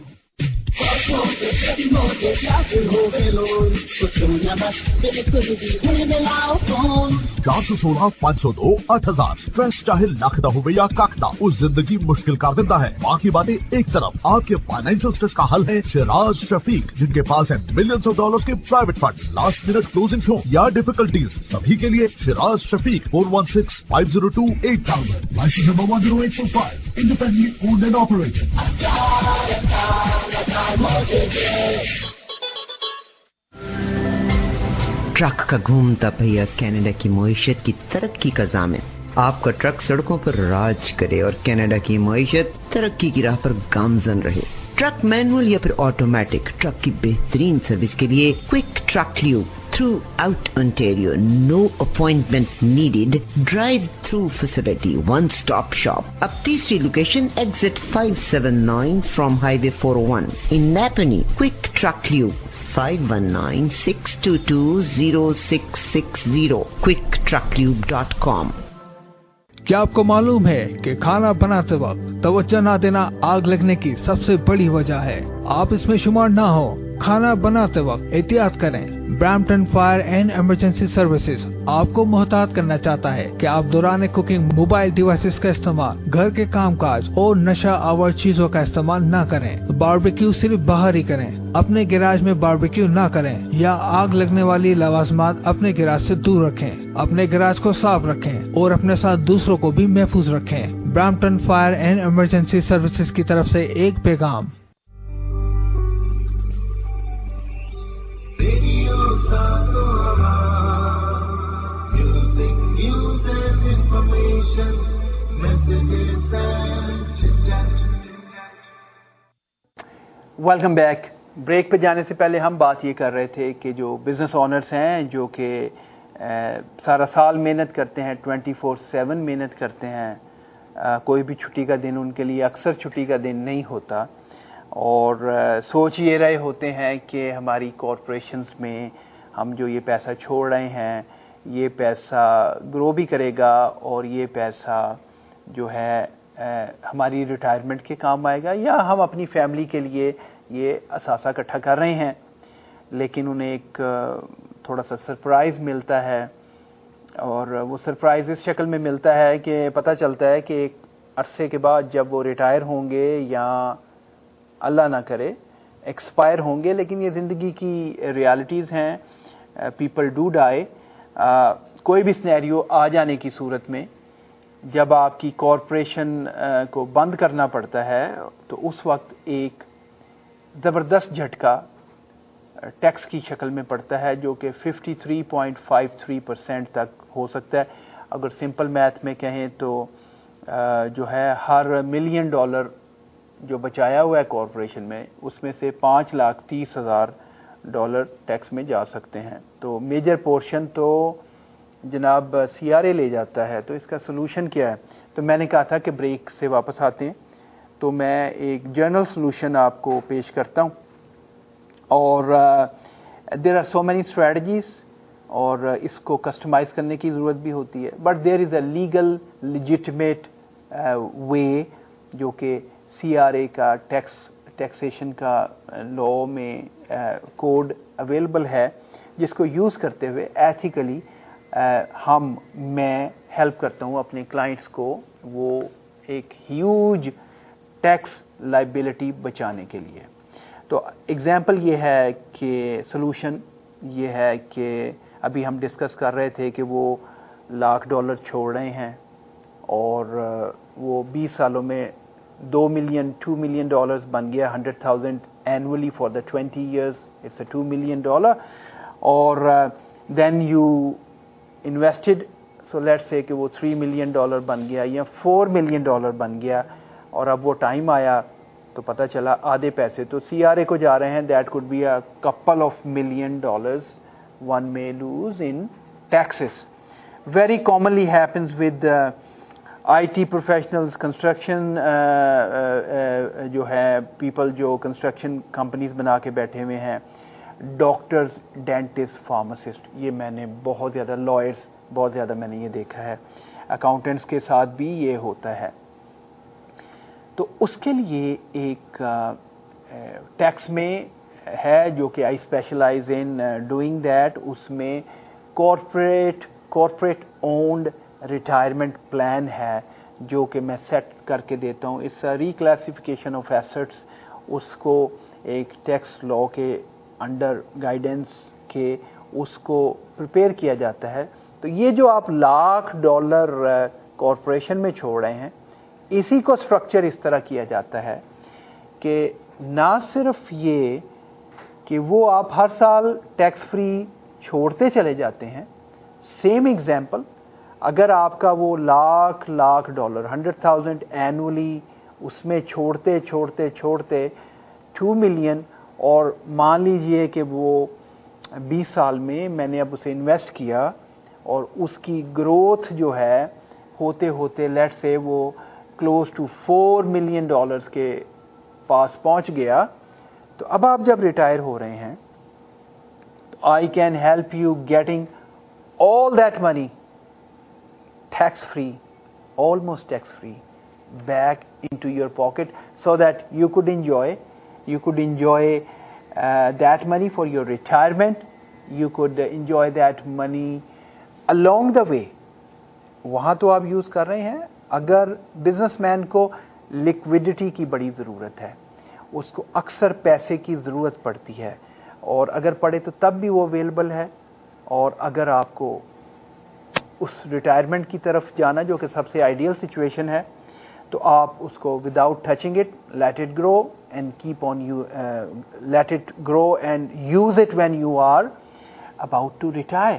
416-502-8000 स्ट्रेस चाहे लख दा होवे या कख दा, उस जिंदगी मुश्किल कर देता है। बाकी बातें एक तरफ, आपके फाइनेंशियल स्ट्रेस का हल है शिराज शफीक, जिनके पास है मिलियंस ऑफ डॉलर्स के private fund, last minute closing हो या डिफिकल्टीज, सभी के लिए Shiraz Shafiq 416-502-8000, licence number 10845, independently owned and operated. Truck का घूमता पहिया कनाडा की मईशत की तरक्की का ज़ामिन। आपका ट्रक सड़कों पर राज करे और कनाडा की मईशत तरक्की की राह पर गामजन रहे। ट्रक मैनुअल या फिर ऑटोमेटिक, ट्रक की बेहतरीन सर्विस के लिए quick truck lube throughout Ontario, no appointment needed, drive through facility, one stop shop. अब तीसरी location exit 579 from highway 401 in Napanee. Quick truck lube 519-622-0660, quicktrucklube.com। क्या आपको मालूम है कि खाना बनाते वक्त तवज्जो न देना आग लगने की सबसे बड़ी वजह है? आप इसमें शुमार ना हो। खाना बनाते वक्त एहतियात करें। Brampton Fire and Emergency Services आपको मोहतात करना चाहता है कि आप दौरान कुकिंग मोबाइल डिवाइसेस का इस्तेमाल, घर के कामकाज और नशा आवर चीजों का इस्तेमाल न करें। बारबेक्यू सिर्फ बाहर ही करें। अपने गैराज में बारबेक्यू न करें या आग लगने वाली लवाजमात अपने गैराज से दूर रखें। अपने गैराज को साफ रखें और अपने साथ दूसरों को भी महफूज रखें। Brampton Fire and Emergency Services की तरफ से एक पैगाम। Welcome back. ब्रेक पे जाने से पहले हम बात ये कर रहे थे कि जो बिजनेस ओनर्स हैं जो कि सारा साल मेहनत करते हैं, 24/7 मेहनत करते हैं, कोई भी छुट्टी का दिन उनके लिए अक्सर छुट्टी का दिन नहीं होता, और सोच ये रहे होते हैं कि हमारी कॉरपोरेशंस में हम जो ये पैसा छोड़ रहे हैं ये पैसा ग्रो भी करेगा और ये पैसा जो है हमारी रिटायरमेंट के काम आएगा, या हम अपनी फैमिली के लिए ये असासा इकट्ठा कर रहे हैं। लेकिन उन्हें एक थोड़ा सा सरप्राइज़ मिलता है, और वो सरप्राइज़ इस शक्ल में मिलता है कि पता चलता है कि एक अरसे के बाद जब वो रिटायर होंगे या अल्लाह ना करे एक्सपायर होंगे, लेकिन ये ज़िंदगी की रियलिटीज़ हैं, पीपल डू डाई। कोई भी सिनेरियो आ जाने की सूरत में जब आपकी कॉरपोरेशन को बंद करना पड़ता है तो उस वक्त एक ज़बरदस्त झटका टैक्स की शक्ल में पड़ता है, जो कि 53.53% तक हो सकता है। अगर सिंपल मैथ में कहें तो जो है हर $1 मिलियन जो बचाया हुआ है कॉरपोरेशन में, उसमें से $5,30,000 टैक्स में जा सकते हैं। तो मेजर पोर्शन तो जनाब CRA ले जाता है। तो इसका सोल्यूशन क्या है? तो मैंने कहा था कि ब्रेक से वापस आते हैं तो मैं एक जनरल सोल्यूशन आपको पेश करता हूं, और there are so many strategies, और इसको कस्टमाइज करने की ज़रूरत भी होती है, but there is a legal legitimate way जो कि CRA का टैक्सेशन का लॉ में कोड अवेलेबल है, जिसको यूज़ करते हुए एथिकली मैं हेल्प करता हूँ अपने क्लाइंट्स को वो एक ह्यूज टैक्स लाइबिलिटी बचाने के लिए। तो एग्जांपल ये है कि सॉल्यूशन ये है कि अभी हम डिस्कस कर रहे थे कि वो $1,00,000 छोड़ रहे हैं और वो 20 सालों में $2 मिलियन $2 मिलियन बन गया, 100,000 annually for the 20 years, it's a $2 million. और then you invested, so let's say कि वो $3 मिलियन बन गया या $4 मिलियन बन गया, और अब वो टाइम आया तो पता चला आधे पैसे तो CRA को जा रहे हैं. That could be a couple of $1 million one may lose in taxes. Very commonly happens with IT professionals, construction जो है people जो construction companies बना के बैठे हुए हैं, डॉक्टर्स, डेंटिस्ट, फार्मासिस्ट, ये मैंने बहुत ज़्यादा, लॉयर्स बहुत ज़्यादा मैंने ये देखा है. अकाउंटेंट्स के साथ भी ये होता है. तो उसके लिए एक टैक्स में है जो कि I specialise in doing that. उसमें कॉर्पोरेट ओन्ड रिटायरमेंट प्लान है जो कि मैं सेट करके देता हूँ. It's a reclassification of assets. उसको एक टैक्स लॉ के अंडर गाइडेंस के उसको प्रिपेयर किया जाता है. तो ये जो आप $1,00,000 कॉरपोरेशन में छोड़ रहे हैं, इसी को स्ट्रक्चर इस तरह किया जाता है कि ना सिर्फ ये कि वो आप हर साल टैक्स फ्री छोड़ते चले जाते हैं. सेम एग्जाम्पल, अगर आपका वो $1,00,000 100,000 एनुअली उसमें छोड़ते 2 मिलियन, और मान लीजिए कि वो 20 साल में मैंने अब उसे इन्वेस्ट किया और उसकी ग्रोथ जो है होते होते लेट्स से वो क्लोज टू $4 मिलियन के पास पहुंच गया. तो अब आप जब रिटायर हो रहे हैं तो I can help you getting all that money tax free, almost tax free, back into your pocket so that you could enjoy that money for your retirement. You could enjoy that money along the way. वहाँ तो आप यूज़ कर रहे हैं. अगर बिजनेसमैन को लिक्विडिटी की बड़ी ज़रूरत है, उसको अक्सर पैसे की ज़रूरत पड़ती है, और अगर पड़े तो तब भी वो अवेलेबल है. और अगर आपको उस रिटायरमेंट की तरफ जाना जो कि सबसे आइडियल सिचुएशन है, तो आप उसको without touching it let it grow and keep on you let it grow and use it when you are about to retire.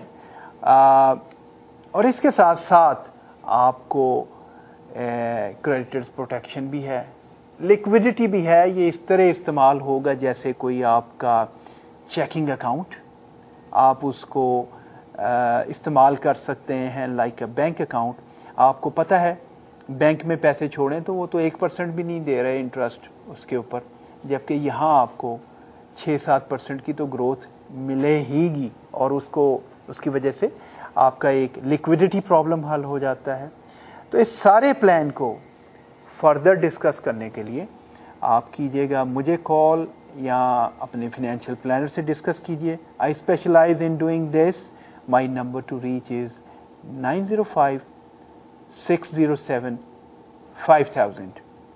और इसके साथ साथ आपको क्रेडिटर्स प्रोटेक्शन भी है, लिक्विडिटी भी है. ये इस तरह इस्तेमाल होगा जैसे कोई आपका चेकिंग अकाउंट, आप उसको इस्तेमाल कर सकते हैं लाइक अ बैंक अकाउंट. आपको पता है बैंक में पैसे छोड़ें तो वो तो 1% भी नहीं दे रहे इंटरेस्ट उसके ऊपर, जबकि यहाँ आपको 6-7% की तो ग्रोथ मिले हीगी, और उसकी वजह से आपका एक लिक्विडिटी प्रॉब्लम हल हो जाता है. तो इस सारे प्लान को फर्दर डिस्कस करने के लिए आप कीजिएगा मुझे कॉल या अपने फाइनेंशियल प्लानर से डिस्कस कीजिए. I specialise in doing this. My number to reach is 905-607-5000.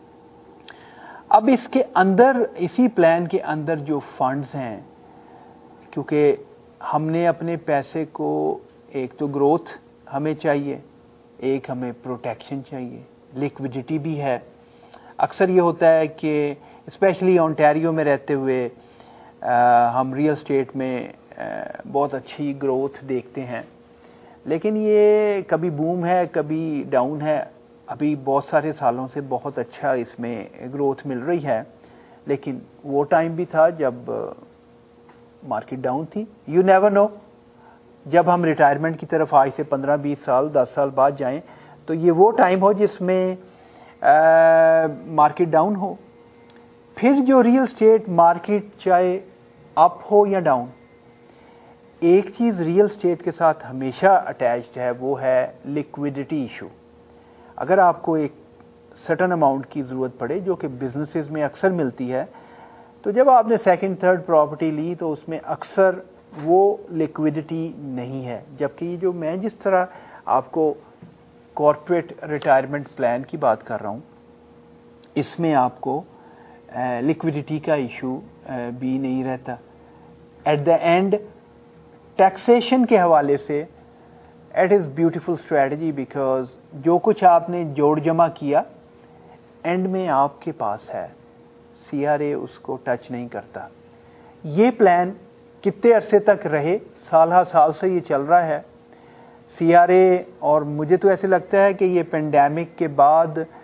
अब इसके अंदर, इसी प्लान के अंदर जो फंड्स हैं, क्योंकि हमने अपने पैसे को, एक तो ग्रोथ हमें चाहिए, एक हमें प्रोटेक्शन चाहिए, लिक्विडिटी भी है. अक्सर ये होता है कि स्पेशली ओंटारियो में रहते हुए हम रियल एस्टेट में बहुत अच्छी ग्रोथ देखते हैं, लेकिन ये कभी बूम है कभी डाउन है. अभी बहुत सारे सालों से बहुत अच्छा इसमें ग्रोथ मिल रही है, लेकिन वो टाइम भी था जब मार्केट डाउन थी. यू नेवर नो, जब हम रिटायरमेंट की तरफ आज से 15-20 साल 10 साल बाद जाएं तो ये वो टाइम हो जिसमें मार्केट डाउन हो. फिर जो रियल एस्टेट मार्केट चाहे अप हो या डाउन, एक चीज़ रियल एस्टेट के साथ हमेशा अटैच्ड है, वो है लिक्विडिटी इशू. अगर आपको एक सर्टेन अमाउंट की ज़रूरत पड़े जो कि बिजनेसेस में अक्सर मिलती है, तो जब आपने सेकंड थर्ड प्रॉपर्टी ली तो उसमें अक्सर वो लिक्विडिटी नहीं है. जबकि जो मैं जिस तरह आपको कॉर्पोरेट रिटायरमेंट प्लान की बात कर रहा हूँ, इसमें आपको लिक्विडिटी का इशू भी नहीं रहता. एट द एंड टैक्सेशन के हवाले से it is beautiful strategy, because जो कुछ आपने जोड़ जमा किया एंड में आपके पास है, CRA उसको टच नहीं करता. ये प्लान कितने अरसे तक रहे, साल से ये चल रहा है. CRA, और मुझे तो ऐसे लगता है कि ये पेंडेमिक के बाद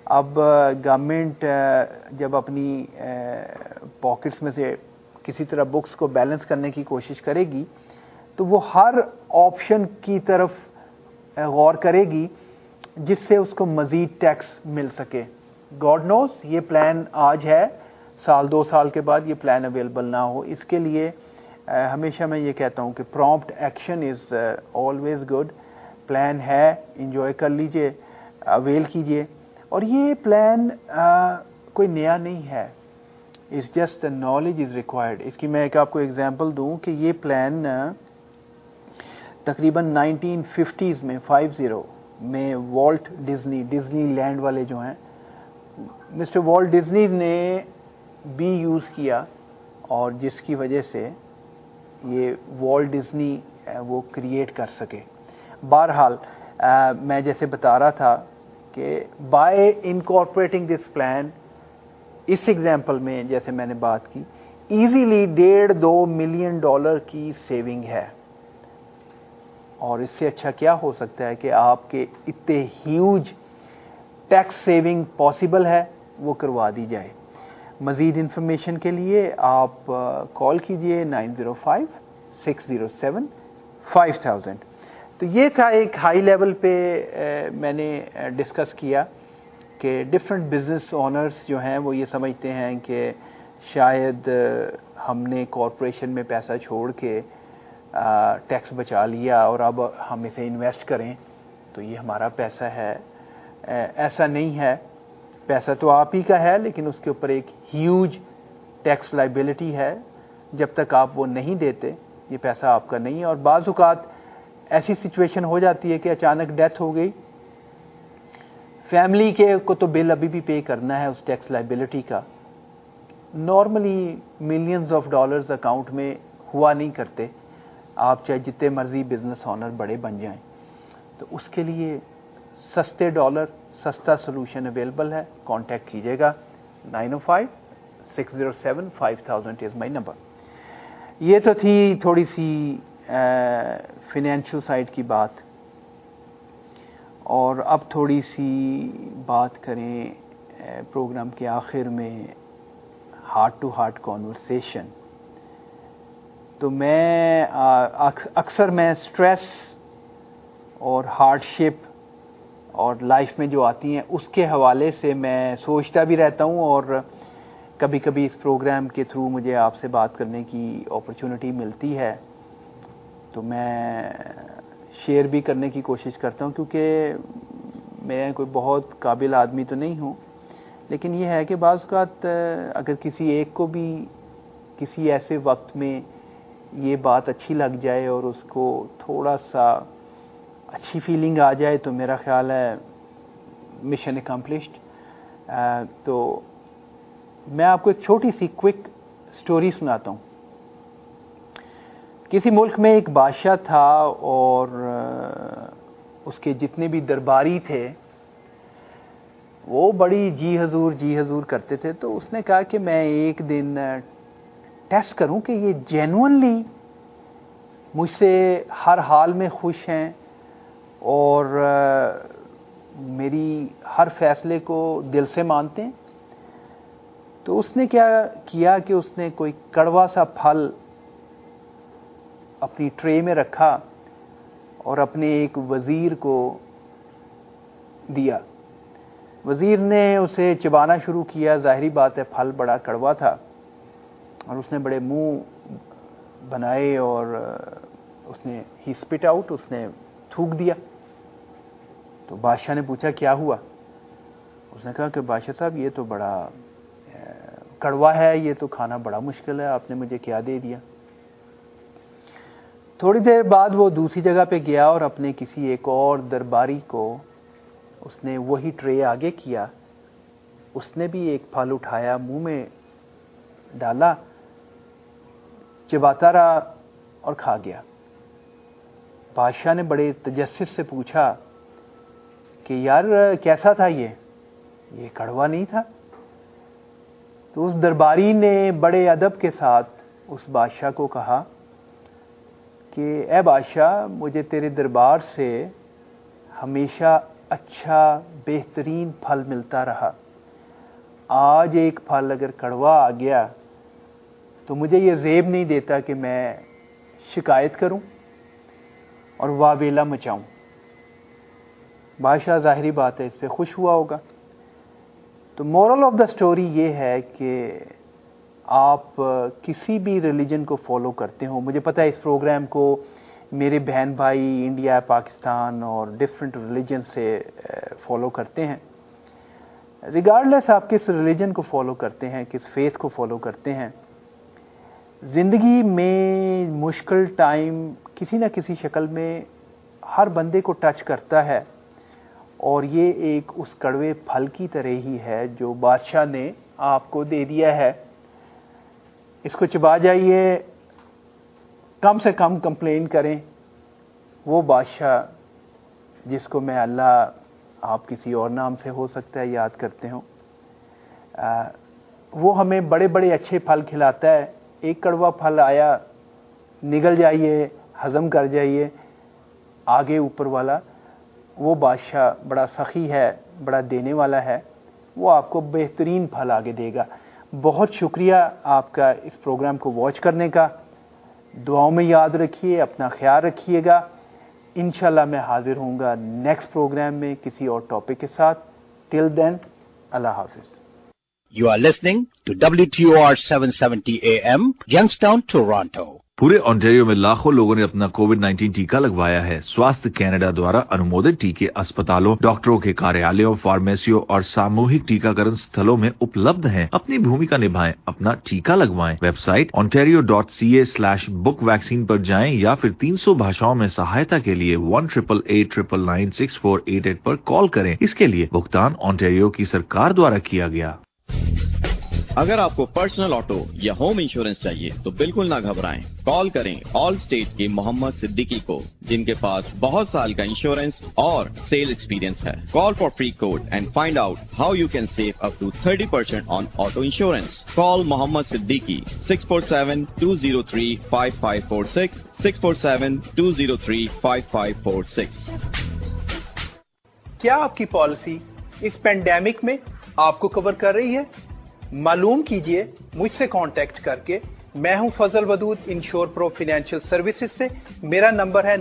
اب گورنمنٹ جب اپنی پاکٹس میں سے کسی طرح بکس کو بیلنس کرنے کی کوشش کرے گی تو وہ ہر آپشن کی طرف غور کرے گی جس سے اس کو مزید ٹیکس مل سکے. گاڈ نوز یہ پلان آج ہے, سال 2 سال کے بعد یہ پلان اویلیبل نہ ہو. اس کے لیے ہمیشہ میں یہ کہتا ہوں کہ prompt action is always good. Plan ہے, انجوائے کر لیجئے, اویل کیجئے. اور یہ پلان کوئی نیا نہیں ہے, it's just knowledge is required. اس کی میں ایک آپ کو ایگزامپل دوں کہ یہ پلان تقریباً 1950s میں 50 میں والٹ ڈزنی لینڈ والے جو ہیں, مسٹر والٹ ڈزنی نے بھی یوز کیا, اور جس کی وجہ سے یہ والٹ ڈزنی وہ کریٹ کر سکے. بہرحال میں جیسے بتا رہا تھا کہ بائی انکارپوریٹنگ دس پلان, اس ایگزامپل میں جیسے میں نے بات کی, ایزیلی $1.5-2 ملین کی سیونگ ہے. اور اس سے اچھا کیا ہو سکتا ہے کہ آپ کے اتنے ہیوج ٹیکس سیونگ پاسبل ہے وہ کروا دی جائے. مزید انفارمیشن کے لیے آپ کال کیجئے 905-607-5000. تو یہ تھا ایک ہائی لیول پہ میں نے ڈسکس کیا کہ ڈفرینٹ بزنس اونرز جو ہیں وہ یہ سمجھتے ہیں کہ شاید ہم نے کارپوریشن میں پیسہ چھوڑ کے ٹیکس بچا لیا اور اب ہم اسے انویسٹ کریں تو یہ ہمارا پیسہ ہے. ایسا نہیں ہے, پیسہ تو آپ ہی کا ہے لیکن اس کے اوپر ایک ہیوج ٹیکس لائبلٹی ہے. جب تک آپ وہ نہیں دیتے یہ پیسہ آپ کا نہیں ہے. اور بعض اوقات ایسی سچویشن ہو جاتی ہے کہ اچانک ڈیتھ ہو گئی, فیملی کے کو تو بل ابھی بھی پے کرنا ہے اس ٹیکس لائبلٹی کا. Normally millions of dollars account میں ہوا نہیں کرتے, آپ چاہے جتنے مرضی بزنس اونر بڑے بن جائیں. تو اس کے لیے سستے ڈالر, سستا سولوشن اویلیبل ہے. کانٹیکٹ کیجیے گا 905-607-5000 از مائی نمبر. یہ تو تھی تھوڑی سی فائنینشیل سائڈ کی بات, اور اب تھوڑی سی بات کریں پروگرام کے آخر میں ہارٹ ٹو ہارٹ کانورسیشن. تو میں اکثر میں سٹریس اور ہارڈ شپ اور لائف میں جو آتی ہیں اس کے حوالے سے میں سوچتا بھی رہتا ہوں, اور کبھی کبھی اس پروگرام کے تھرو مجھے آپ سے بات کرنے کی اپرچونٹی ملتی ہے تو میں شیئر بھی کرنے کی کوشش کرتا ہوں, کیونکہ میں کوئی بہت قابل آدمی تو نہیں ہوں, لیکن یہ ہے کہ بعض اوقات اگر کسی ایک کو بھی کسی ایسے وقت میں یہ بات اچھی لگ جائے اور اس کو تھوڑا سا اچھی فیلنگ آ جائے تو میرا خیال ہے مشن اکمپلشڈ. تو میں آپ کو ایک چھوٹی سی کوئک سٹوری سناتا ہوں. کسی ملک میں ایک بادشاہ تھا اور اس کے جتنے بھی درباری تھے وہ بڑی جی حضور کرتے تھے. تو اس نے کہا کہ میں ایک دن ٹیسٹ کروں کہ یہ جینوئنلی مجھ سے ہر حال میں خوش ہیں اور میری ہر فیصلے کو دل سے مانتے ہیں. تو اس نے کیا کیا کہ اس نے کوئی کڑوا سا پھل اپنی ٹرے میں رکھا اور اپنے ایک وزیر کو دیا. وزیر نے اسے چبانا شروع کیا. ظاہری بات ہے پھل بڑا کڑوا تھا اور اس نے بڑے منہ بنائے اور اس نے ہی اسپٹ آؤٹ, اس نے تھوک دیا. تو بادشاہ نے پوچھا کیا ہوا؟ اس نے کہا کہ بادشاہ صاحب یہ تو بڑا کڑوا ہے, یہ تو کھانا بڑا مشکل ہے, آپ نے مجھے کیا دے دیا. تھوڑی دیر بعد وہ دوسری جگہ پہ گیا اور اپنے کسی ایک اور درباری کو اس نے وہی ٹرے آگے کیا. اس نے بھی ایک پھل اٹھایا, منہ میں ڈالا, چباتا رہا اور کھا گیا. بادشاہ نے بڑے تجسس سے پوچھا کہ یار کیسا تھا یہ کڑوا نہیں تھا؟ تو اس درباری نے بڑے ادب کے ساتھ اس بادشاہ کو کہا کہ اے بادشاہ, مجھے تیرے دربار سے ہمیشہ अच्छा बेहतरीन फल मिलता रहा। आज एक फल अगर कड़वा आ गया तो मुझे ये ज़ेब नहीं देता कि मैं शिकायत करूं और वावेला मचाऊं। बादशाह ज़ाहिरी बात है इस पर खुश हुआ होगा। तो मोरल ऑफ द स्टोरी ये है कि आप किसी भी रिलीजन को फॉलो करते हो, मुझे पता है इस प्रोग्राम को मेरे बहन भाई इंडिया, पाकिस्तान और डिफरेंट रिलीजन से फॉलो करते हैं। रिगार्डलेस आप किस रिलीजन को फॉलो करते हैं, किस फेथ को फॉलो करते हैं, ज़िंदगी में मुश्किल टाइम किसी न किसी शक्ल में हर बंदे को टच करता है और ये एक उस कड़वे फल की तरह ही है जो बादशाह ने आपको दे दिया है। इसको चबा जाइए, कम से कम कंप्लेन करें। वो बादशाह जिसको मैं अल्लाह, आप किसी और नाम से हो सकता है याद करते हो, वो हमें बड़े बड़े अच्छे फल खिलाता है। एक कड़वा फल आया, निगल जाइए, हजम कर जाइए। आगे ऊपर वाला वो बादशाह बड़ा सखी है, बड़ा देने वाला है, वो आपको बेहतरीन फल आगे देगा। बहुत शुक्रिया आपका इस प्रोग्राम को वॉच करने का। दुआओं में याद रखिए, अपना ख्याल रखिएगा। इंशाल्लाह मैं हाजिर होऊंगा नेक्स्ट प्रोग्राम में किसी और टॉपिक के साथ। टिल देन, अल्लाह हाफिज। You are listening to WTOR 770 AM, Youngstown, Toronto. पूरे ओंटारियो में लाखों लोगों ने अपना कोविड-19 टीका लगवाया है। स्वास्थ्य कनाडा द्वारा अनुमोदित टीके अस्पतालों, डॉक्टरों के कार्यालयों, फार्मेसियों और सामूहिक टीकाकरण स्थलों में उपलब्ध हैं। अपनी भूमिका निभाएं, अपना टीका लगवाएं। वेबसाइट ontario.ca/book वैक्सीन पर जाएं या फिर 300 भाषाओं में सहायता के लिए 1-888-999-6488 पर कॉल करें। इसके लिए भुगतान ओंटारियो की सरकार द्वारा किया गया। अगर आपको पर्सनल ऑटो या होम इंश्योरेंस चाहिए तो बिल्कुल ना घबराएं। कॉल करें ऑल स्टेट के मोहम्मद सिद्दीकी को, जिनके पास बहुत साल का इंश्योरेंस और सेल एक्सपीरियंस है। Call for free quote and find out how you can save up to 30% on auto insurance. Call Mohammad Siddiqui 647-203-5546, 647-203-5546। क्या आपकी पॉलिसी इस पेंडेमिक में आपको कवर कर रही है? मालूम कीजिए मुझसे कांटेक्ट करके। मैं हूं Fazal Wadood, Insure Pro financial services से। मेरा नंबर है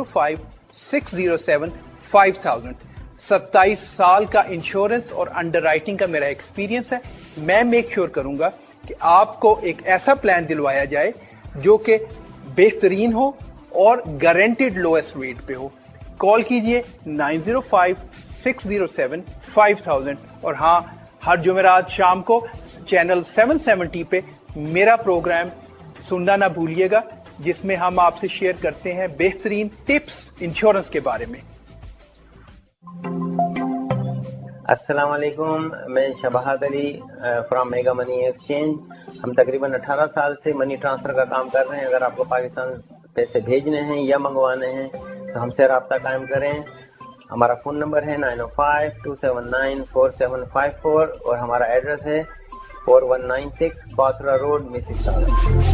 9056075000। 27 साल का इंश्योरेंस और अंडरराइटिंग का मेरा एक्सपीरियंस है। मैं मेक श्योर करूंगा कि आपको एक ऐसा प्लान दिलवाया जाए जो कि बेहतरीन हो और गारंटेड लोएस्ट रेट पे हो। कॉल कीजिए 9056075000। और हाँ, हर जुमेरात शाम को चैनल 770 पे मेरा प्रोग्राम सुनना ना भूलिएगा, जिसमें हम आपसे शेयर करते हैं बेहतरीन टिप्स इंश्योरेंस के बारे में। अस्सलाम वालेकुम, मैं Shabahat Ali from Mega Money Exchange. हम तकरीबन 18 साल से मनी ट्रांसफर का काम कर रहे हैं। अगर आपको पाकिस्तान पैसे भेजने हैं या मंगवाने हैं तो हमसे रब्ता कायम करें। हमारा फ़ोन नंबर है 905-279-4754 और हमारा एड्रेस है 4196 पाथरा रोड, मिसिसागा।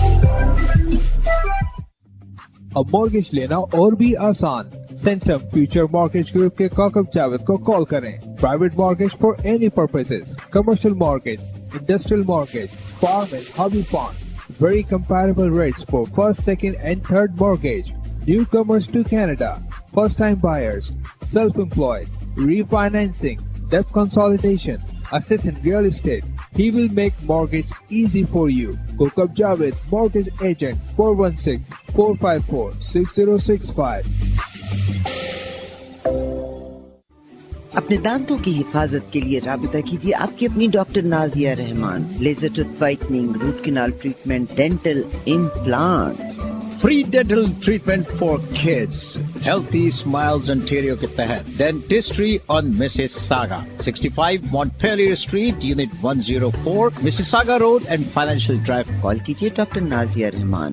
अब मॉर्गेज लेना और भी आसान। सेंट्रम फ्यूचर मॉर्गेज ग्रुप के काकब जावेद को कॉल करें। Private mortgage for any purposes, commercial mortgage, industrial mortgage, farm and hobby farm, very comparable rates for first, second and third mortgage. Newcomers to Canada, first-time buyers, self-employed, refinancing, debt consolidation, assets in real estate. He will make mortgage easy for you. Kokab Javed, Mortgage Agent, 416-454-6065. अपने दांतों की हिफाजत के लिए राबिता कीजिए आपकी अपनी doctor Nazia Rahman. Laser tooth whitening, root canal treatment, dental implants, free dental treatment for kids. Healthy smiles Ontario के तहत dentistry on Mississauga, 65 Montpellier street, unit 104, Mississauga road and financial drive. Call कीजिए doctor Nazia Rahman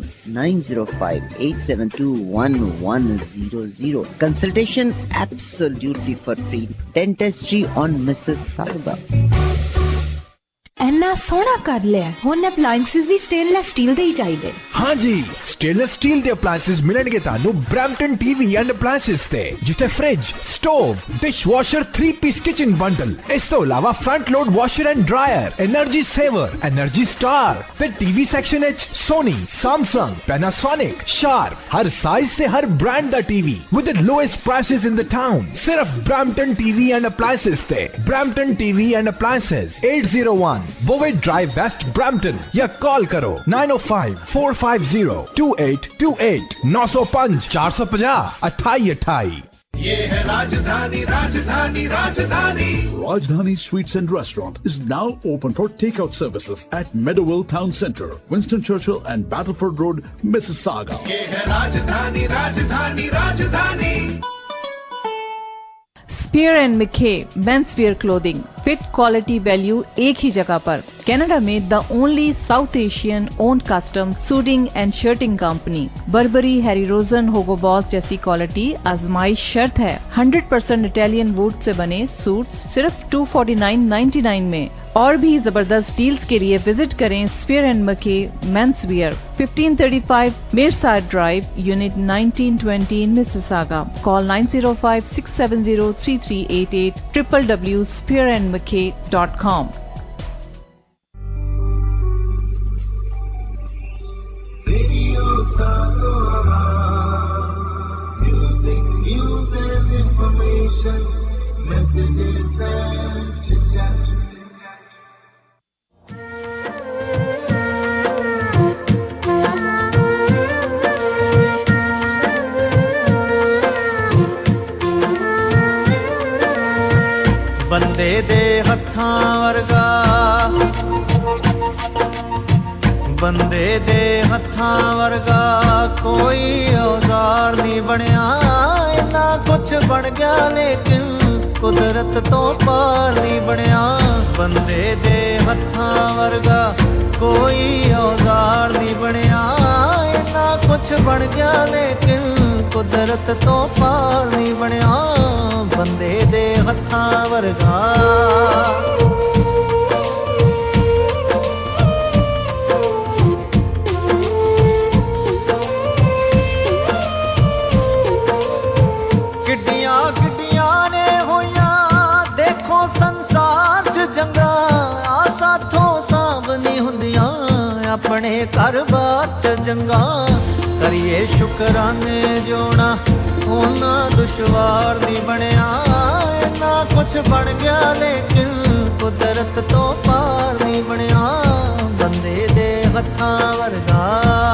905-872-1100। Consultation absolutely for free. Dentistry on Mississauga. ਇੰਨਾ ਸੋਹਣਾ ਕਰ ਲਿਆ। ਹੁਣ ਅਪਲਾਈਐਂਸਿਸ ਵੀ ਸਟੇਨਲੈਸ ਸਟੀਲ ਦੇ ਹੀ ਚਾਹੀਦੇ। ਹਾਂਜੀ, ਸਟੇਨਲੈਸ ਸਟੀਲ ਦੇ ਅਪਲਾਈਐਂਸਿਸ ਮਿਲਣਗੇ ਤੁਹਾਨੂੰ ਬ੍ਰੈਂਪਟਨ ਟੀਵੀ ਐਂਡ ਅਪਲਾਈਐਂਸਿਸ ਤੇ, ਜਿੱਥੇ fridge, stove, dishwasher, 3 piece kitchen bundle, ਇਸ ਤੋਂ ਇਲਾਵਾ front load washer and dryer, energy saver, energy star ਤੇ ਟੀਵੀ ਸੈਕਸ਼ਨ ਵਿੱਚ ਸੋਨੀ, ਸੈਮਸੰਗ, ਪੈਨਾਸੋਨਿਕ, ਸ਼ਾਰਪ, ਹਰ ਸਾਈਜ਼ ਤੇ ਹਰ ਬ੍ਰਾਂਡ ਦਾ TV with the lowest prices in the town. सिर्फ ब्रैम्पटन टीवी एंड अप्लायंसेस ते। Brampton TV and appliances 801 Bovaird drive west Brampton, या कॉल करो 905-450-2828 905 450 2828। ये है राजधानी राजधानी राजधानी। Rajdhani Sweets and Restaurant is now open for takeout services at Meadowville Town Centre, Winston Churchill and Battleford Road, Mississauga। ये है Rajdhani Rajdhani Rajdhani. Spier and Mackay men's wear clothing, fit quality value एक ही जगह पर। कनाडा में the only south Asian owned custom suiting and shirting company. Burberry, Harry Rosen, Hugo Boss जैसी क्वालिटी आजमाइश शर्त है। 100% इटालियन वुड से बने सूट सिर्फ $249.99 में। और भी जबरदस्त डील्स के लिए विजिट करें Spier and Mackay men's wear, 1535 Meyerside drive, unit 1920 in Mississauga. Call 905-670-3388, www.spearandmckay.com. Music, news and information, messages and chit-chat. ਬੰਦੇ ਦੇ ਹੱਥਾਂ ਵਰਗਾ, ਬੰਦੇ ਦੇ ਹੱਥਾਂ ਵਰਗਾ ਕੋਈ ਔਜ਼ਾਰ ਨਹੀਂ ਬਣਿਆ। ਇੰਨਾ ਕੁਛ ਬਣ ਗਿਆ ਲੇਕਿਨ ਕੁਦਰਤ ਤੋਂ ਪਾਰ ਨਹੀਂ ਬਣਿਆ। ਬੰਦੇ ਦੇ ਹੱਥਾਂ ਵਰਗਾ ਕੋਈ ਔਜ਼ਾਰ ਨਹੀਂ ਬਣਿਆ। ਇੰਨਾ ਕੁਛ ਬਣ ਗਿਆ ਲੇਕਿਨ ਕੁਦਰਤ ਤੋਂ ਪਾਰ ਨਹੀਂ ਬਣਿਆ। ਬੰਦੇ ਦੇ ਹੱਥਾਂ ਵਰਗਾ। ਕਿੱਡੀਆਂ ਕਿੱਡੀਆਂ ਨੇ ਹੋਈਆਂ ਦੇਖੋ ਸੰਸਾਰ 'ਚ ਜੰਗਾਂ। ਆ ਸਾਥੋਂ ਸਾਂਭ ਨਹੀਂ ਹੁੰਦੀਆਂ ਆਪਣੇ ਘਰ-ਬਾਰ 'ਚ ਜੰਗਾਂ। ਕਰੀਏ ਸ਼ੁਕਰਾਨੇ ਜੋਣਾ ਉਹਨਾਂ ਦੁਸ਼ਵਾਰ ਨਹੀਂ ਬਣਿਆ। ਇੰਨਾ ਕੁਛ ਬਣ ਗਿਆ ਲੇਕਿਨ ਕੁਦਰਤ ਤੋਂ ਪਾਰ ਨਹੀਂ ਬਣਿਆ। ਬੰਦੇ ਦੇ ਹੱਥਾਂ ਵਰਗਾ।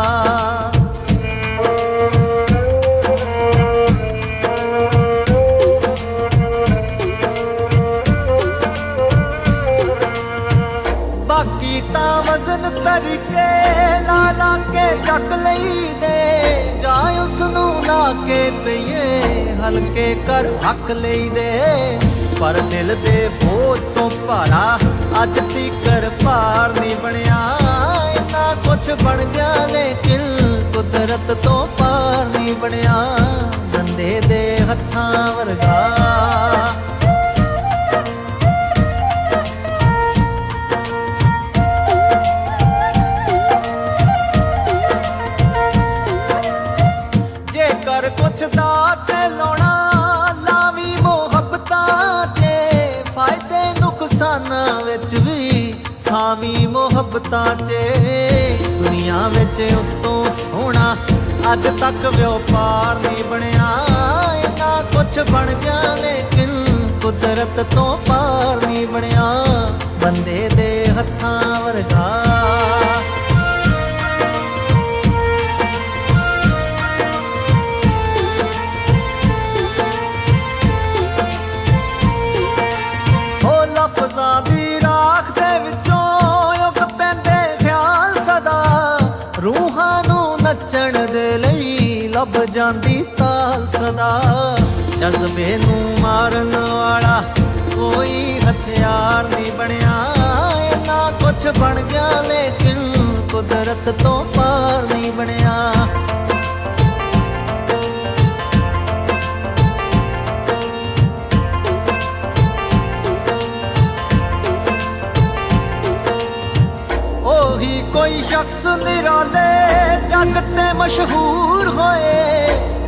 ਬਾਕੀ ਤਾਂ ਵਜ਼ਨ ਤਰੀਕੇ ਲਾ ਲਾ ਕੇ ਚੱਕ ਲਈਦੇ, ਜਾਂ ਉਸਨੂੰ ਲਾ ਕੇ ਪਈਏ ਹਲਕੇ ਕਰ ਹੱਕ ਲਈਦੇ। ਪਰ ਦਿਲ ਦੇ ਬੋਝ ਤੋਂ ਭਾਰਾ ਅੱਜ ਤੀਕਰ ਭਾਰ ਨਹੀਂ ਬਣਿਆ। ਇੰਨਾ ਕੁਛ ਬਣ ਗਿਆ ਲੇਕਿਨ ਕੁਦਰਤ ਤੋਂ ਪਾਰ ਨਹੀਂ ਬਣਿਆ। ਬੰਦੇ ਦੇ ਹੱਥਾਂ ਵਰਗਾ। ਜੇਕਰ ਕੁਛ ਦਾ ਤੇ ਲਾਉਣਾ ਲਾਵੀ ਮੁਹੱਬਤਾਂ ਤੇ, ਫਾਇਦੇ ਨੁਕਸਾਨਾਂ ਵਿੱਚ ਵੀ ਥਾਵੀ ਮੁਹੱਬਤਾਂ 'ਚ। ਦੁਨੀਆ ਵਿੱਚ ਉਤੋਂ ਸੋਹਣਾ ਅੱਜ ਤੱਕ ਵਪਾਰ ਨਹੀਂ ਬਣਿਆ। ਇੰਨਾ ਕੁਛ ਬਣ ਗਿਆ ਲੇਕਿਨ ਕੁਦਰਤ ਤੋਂ ਪਾਰ ਨਹੀਂ ਬਣਿਆ। ਬੰਦੇ ਦੇ ਹੱਥਾਂ ਵਰਗਾ। ਲਫ਼ਜ਼ਾਂ ਦੀ ਰਾਖ ਦੇ ਵਿੱਚੋਂ ਉੱਗ ਪੈਂਦੇ ਖਿਆਲ ਸਦਾ। ਰੂਹਾਂ ਨੂੰ ਨੱਚਣ ਦੇ ਲਈ ਲੱਭ ਜਾਂਦੀ ਤਾਲ ਸਦਾ। ਜਜ਼ਬੇ ਨੂੰ ਮਾਰਨ ਵਾਲਾ ਕੋਈ ਹਥਿਆਰ ਨਹੀਂ ਬਣਿਆ। ਇੰਨਾ ਕੁਛ ਬਣ ਗਿਆ ਲੇਕਿਨ ਕੁਦਰਤ ਤੋਂ ਪਾਰ ਨਹੀਂ ਬਣਿਆ।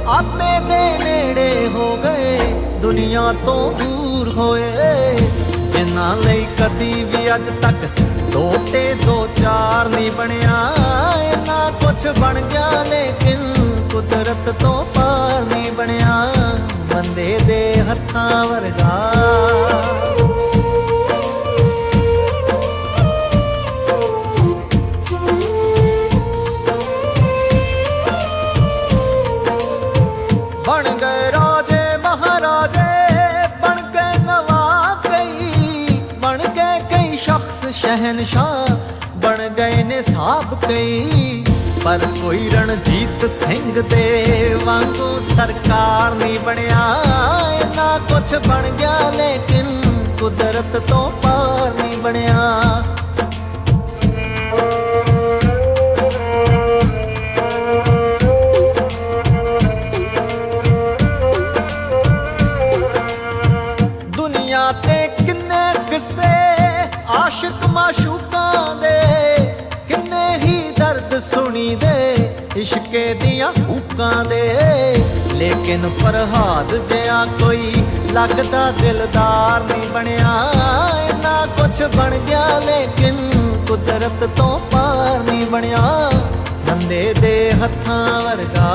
आपे दे नेड़े हो गए दुनिया तो दूर होए जिन्हां लई कदी भी अज तक दो ते दो चार नहीं बनया इन्ना कुछ बन गया लेकिन कुदरत तो पार नहीं बनया बंदे दे हत्थां वर्गा बन गए राजे महाराजे बन गए नवाब कई बन गए कई शख्स शहनशाह बन गए ने साहब कई पर कोई रणजीत सिंह दे वांगू सरकार नहीं बनया इन्ना कुछ बन गया लेकिन कुदरत तो पार नहीं बनया आशिक माशूकां दे किन्ने ही दर्द सुनी दे इश्के दियां हुक्कां दे लेकिन फरहाद जिहा कोई लगदा दिलदार नहीं बनया इन्ना कुछ बन गया लेकिन कुदरत तो पार नहीं बनया बंदे दे हत्थां वर्गा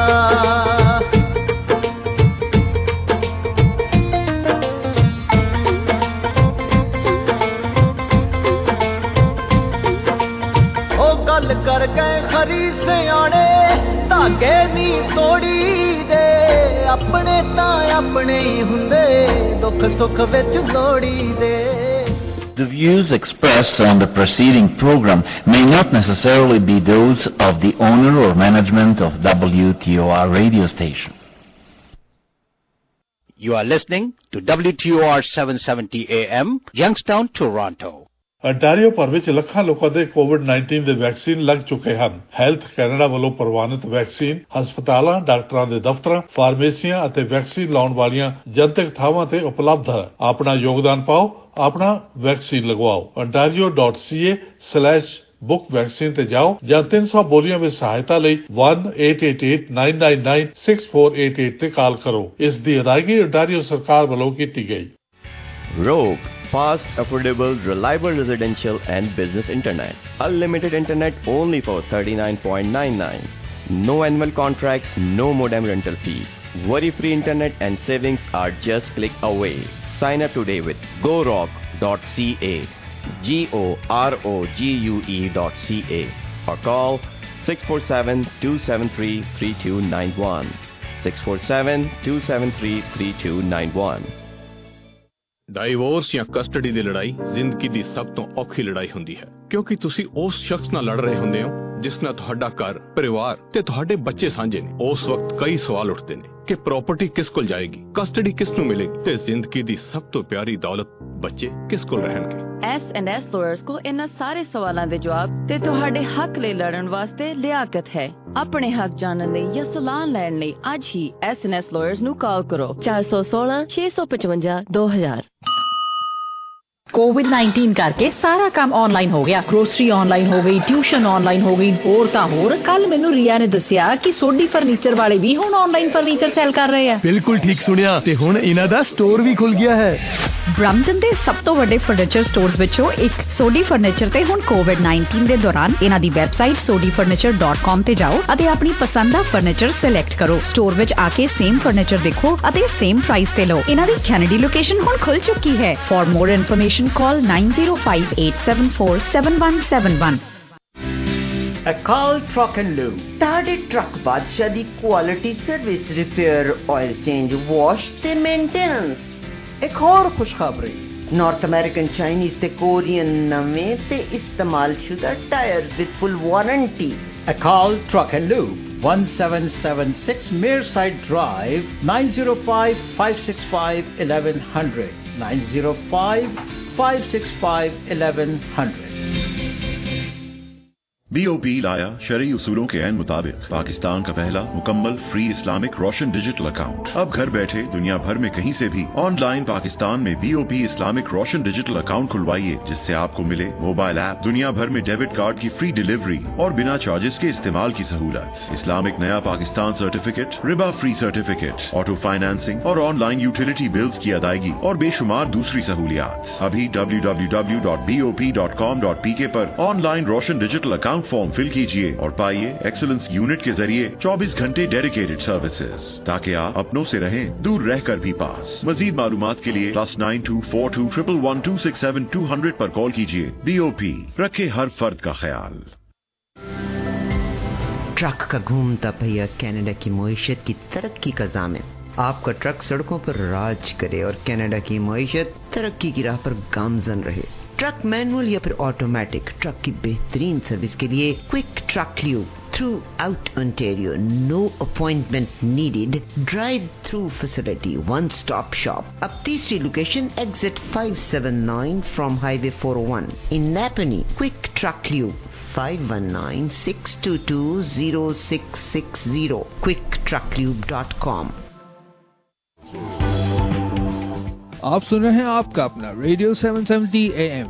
कर गए खरी सियाने धागे नी तोड़ी दे अपने तां अपने ही हुंदे दुख सुख विच लोड़ी दे The views expressed on the preceding program may not necessarily be those of the owner or management of WTOR radio station. You are listening to WTOR 770 AM, Youngstown, Toronto. Ontario ਭਰ ਵਿੱਚ ਲੱਖਾਂ ਲੋਕਾਂ ਦੇ ਕੋਵਿਡ-19 ਦੇ ਵੈਕਸੀਨ ਲੱਗ ਚੁੱਕੇ ਹਨ। ਹੈਲਥ ਕੈਨੇਡਾ ਵੱਲੋਂ ਪ੍ਰਵਾਨਿਤ ਵੈਕਸੀਨ ਹਸਪਤਾਲਾਂ, ਡਾਕਟਰਾਂ ਦੇ ਦਫ਼ਤਰਾਂ, ਫਾਰਮੇਸੀਆਂ ਅਤੇ ਵੈਕਸੀਨ ਲਾਉਣ ਵਾਲੀਆਂ ਜਨਤਕ ਥਾਵਾਂ ਤੇ ਉਪਲਬਧ ਹੈ। ਆਪਣਾ ਯੋਗਦਾਨ ਪਾਓ, ਆਪਣਾ ਵੈਕਸੀਨ ਲਗਵਾਓ। ontario.ca/book ਵੈਕਸੀਨ ਤੇ ਜਾਓ ਜਾਂ 300 ਬੋਲੀਆਂ ਵਿੱਚ ਸਹਾਇਤਾ ਲਈ 1-888-999-6488 ਤੇ ਕਾਲ ਕਰੋ। ਇਸ ਦੀ ਅਦਾਇਗੀ ontario ਸਰਕਾਰ ਵੱਲੋਂ ਕੀਤੀ ਗਈ। Rogue, fast, affordable, reliable residential and business internet. Unlimited internet only for $39.99. No annual contract, no modem rental fee. Worry-free internet and savings are just click away. Sign up today with GoRogue.ca, GOROGUE.ca or call 647-273-3291. 647-273-3291. Divorce ਜਾਂ ਕਸਟਡੀ ਦੀ ਲੜਾਈ ਜ਼ਿੰਦਗੀ ਦੀ ਸਭ ਤੋਂ ਔਖੀ ਲੜਾਈ ਹੁੰਦੀ ਹੈ ਕਿਉਂਕਿ ਤੁਸੀਂ ਉਸ ਸ਼ਖਸ ਨਾਲ ਲੜ ਰਹੇ ਹੁੰਦੇ ਹੋ ਜਿਸ ਨਾਲ ਤੁਹਾਡਾ ਘਰ, ਪਰਿਵਾਰ ਤੇ ਤੁਹਾਡੇ ਬੱਚੇ ਸਾਂਝੇ ਨੇ। ਉਸ ਵਕਤ ਕਈ ਸਵਾਲ ਉੱਠਦੇ ਨੇ ਕਿ ਪ੍ਰਾਪਰਟੀ ਕਿਸ ਕੋਲ ਜਾਏਗੀ, ਕਸਟਡੀ ਕਿਸ ਨੂੰ ਮਿਲੇਗੀ ਤੇ ਜ਼ਿੰਦਗੀ ਦੀ ਸਭ ਤੋਂ ਪਿਆਰੀ ਦੌਲਤ ਬੱਚੇ ਕਿਸ ਕੋਲ ਰਹਿਣਗੇ। S&S ਲਾਇਰਸ ਕੋਲ ਇਹਨਾਂ ਸਾਰੇ ਸਵਾਲਾਂ ਦੇ ਜਵਾਬ ਤੇ ਤੁਹਾਡੇ ਹੱਕ ਲਈ ਲੜਨ ਵਾਸਤੇ ਲਿਆਕਤ ਹੈ। ਆਪਣੇ ਹੱਕ ਜਾਣਨ ਲਈ ਜਾਂ ਸਲਾਹ ਲੈਣ ਲਈ ਅੱਜ ਹੀ S&S ਲਾਇਰਸ ਨੂੰ ਕਾਲ ਕਰੋ 416-655-2000। कोविड-19 करके सारा काम ऑनलाइन हो गया। ग्रोसरी ऑनलाइन हो गई, ट्यूशन ऑनलाइन हो गई, होर तां होर। कल मैनू रिया ने दसिया कि सोडी फर्नीचर वाले भी हुण ऑनलाइन फर्नीचर सेल कर रहे हैं। बिल्कुल ठीक सुनिया ते हुण इन्हां दा स्टोर भी खुल गया है। ब्रैम्पटन दे सब तो वड्डे फर्नीचर स्टोर्स विचों एक सोडी फर्नीचर ते हुण कोविड-19 दे दौरान इन्हां दी वैबसाइट sodifurniture.com ते जाओ अते अपनी पसंद दा फर्नीचर सिलेक्ट करो। स्टोर विच आके सेम फर्नीचर देखो अते सेम प्राइस ते लो। इन्हां दी कैनेडी लोकेशन हुण खुल चुकी है। For more information call 9058747171. Akal Truck and Lube. ਤੁਹਾਡੇ ਟਰੱਕ ਬਾਦਸ਼ਾਹ ਦੀ quality service, repair, oil change, wash ਤੇ ਮੇਨਟੇਨੈਂਸ। ਇੱਕ ਹੋਰ ਖੁਸ਼ਖਬਰੀ, ਨਾਰਥ ਅਮਰੀਕਨ, ਚਾਈਨੀਜ਼ ਤੇ ਕੋਰੀਅਨ ਨਵੇਂ ਤੇ ਇਸਤੇਮਾਲਸ਼ੁਦਾ tyres with full warranty. Akal Truck and Lube, 1776 Mearside Drive, 905-565-1100, 905-565-1100. BOP लाया शरई उसूलों के ऐन मुताबिक पाकिस्तान का पहला मुकम्मल free Islamic Roshan digital account. अब घर बैठे दुनिया भर में कहीं से भी ऑनलाइन पाकिस्तान में BOP Islamic Roshan digital account खुलवाइए, जिससे आपको मिले मोबाइल ऐप, दुनिया भर में डेबिट कार्ड की फ्री डिलीवरी और बिना चार्जेस के इस्तेमाल की सहूलत, इस्लामिक नया पाकिस्तान सर्टिफिकेट, रिबा फ्री सर्टिफिकेट, ऑटो फाइनेंसिंग और ऑनलाइन यूटिलिटी बिल्स की अदायगी और बेशुमार दूसरी सहूलियात। अभी www.bop.com.pk पर online Roshan digital account form fill कीजिए और पाइए एक्सीलेंस यूनिट के जरिए 24 घंटे डेडिकेटेड सर्विसेज, ताकि आप अपनों से रहें दूर रहकर भी पास। मजीद मालूमात के लिए +9242111267 पर कॉल कीजिए। BOP, रखे हर फर्द का ख्याल। ट्रक का घूमता पहिया कनाडा की मईशत की तरक्की का ज़ामिन। आपका ट्रक सड़कों पर राज करे और कनाडा की मईशत तरक्की की राह पर गामजन रहे। ट्रक मैनुअल या फिर ऑटोमेटिक, ट्रक की बेहतरीन सर्विस के लिए quick truck lube throughout Ontario, no appointment needed, drive through facility, one stop shop. अब तीसरी location exit 579 from highway 401 in Napanee. Quick truck lube 519-622-0660, quicktrucklube.com। आप सुन रहे हैं आपका अपना रेडियो 770 AM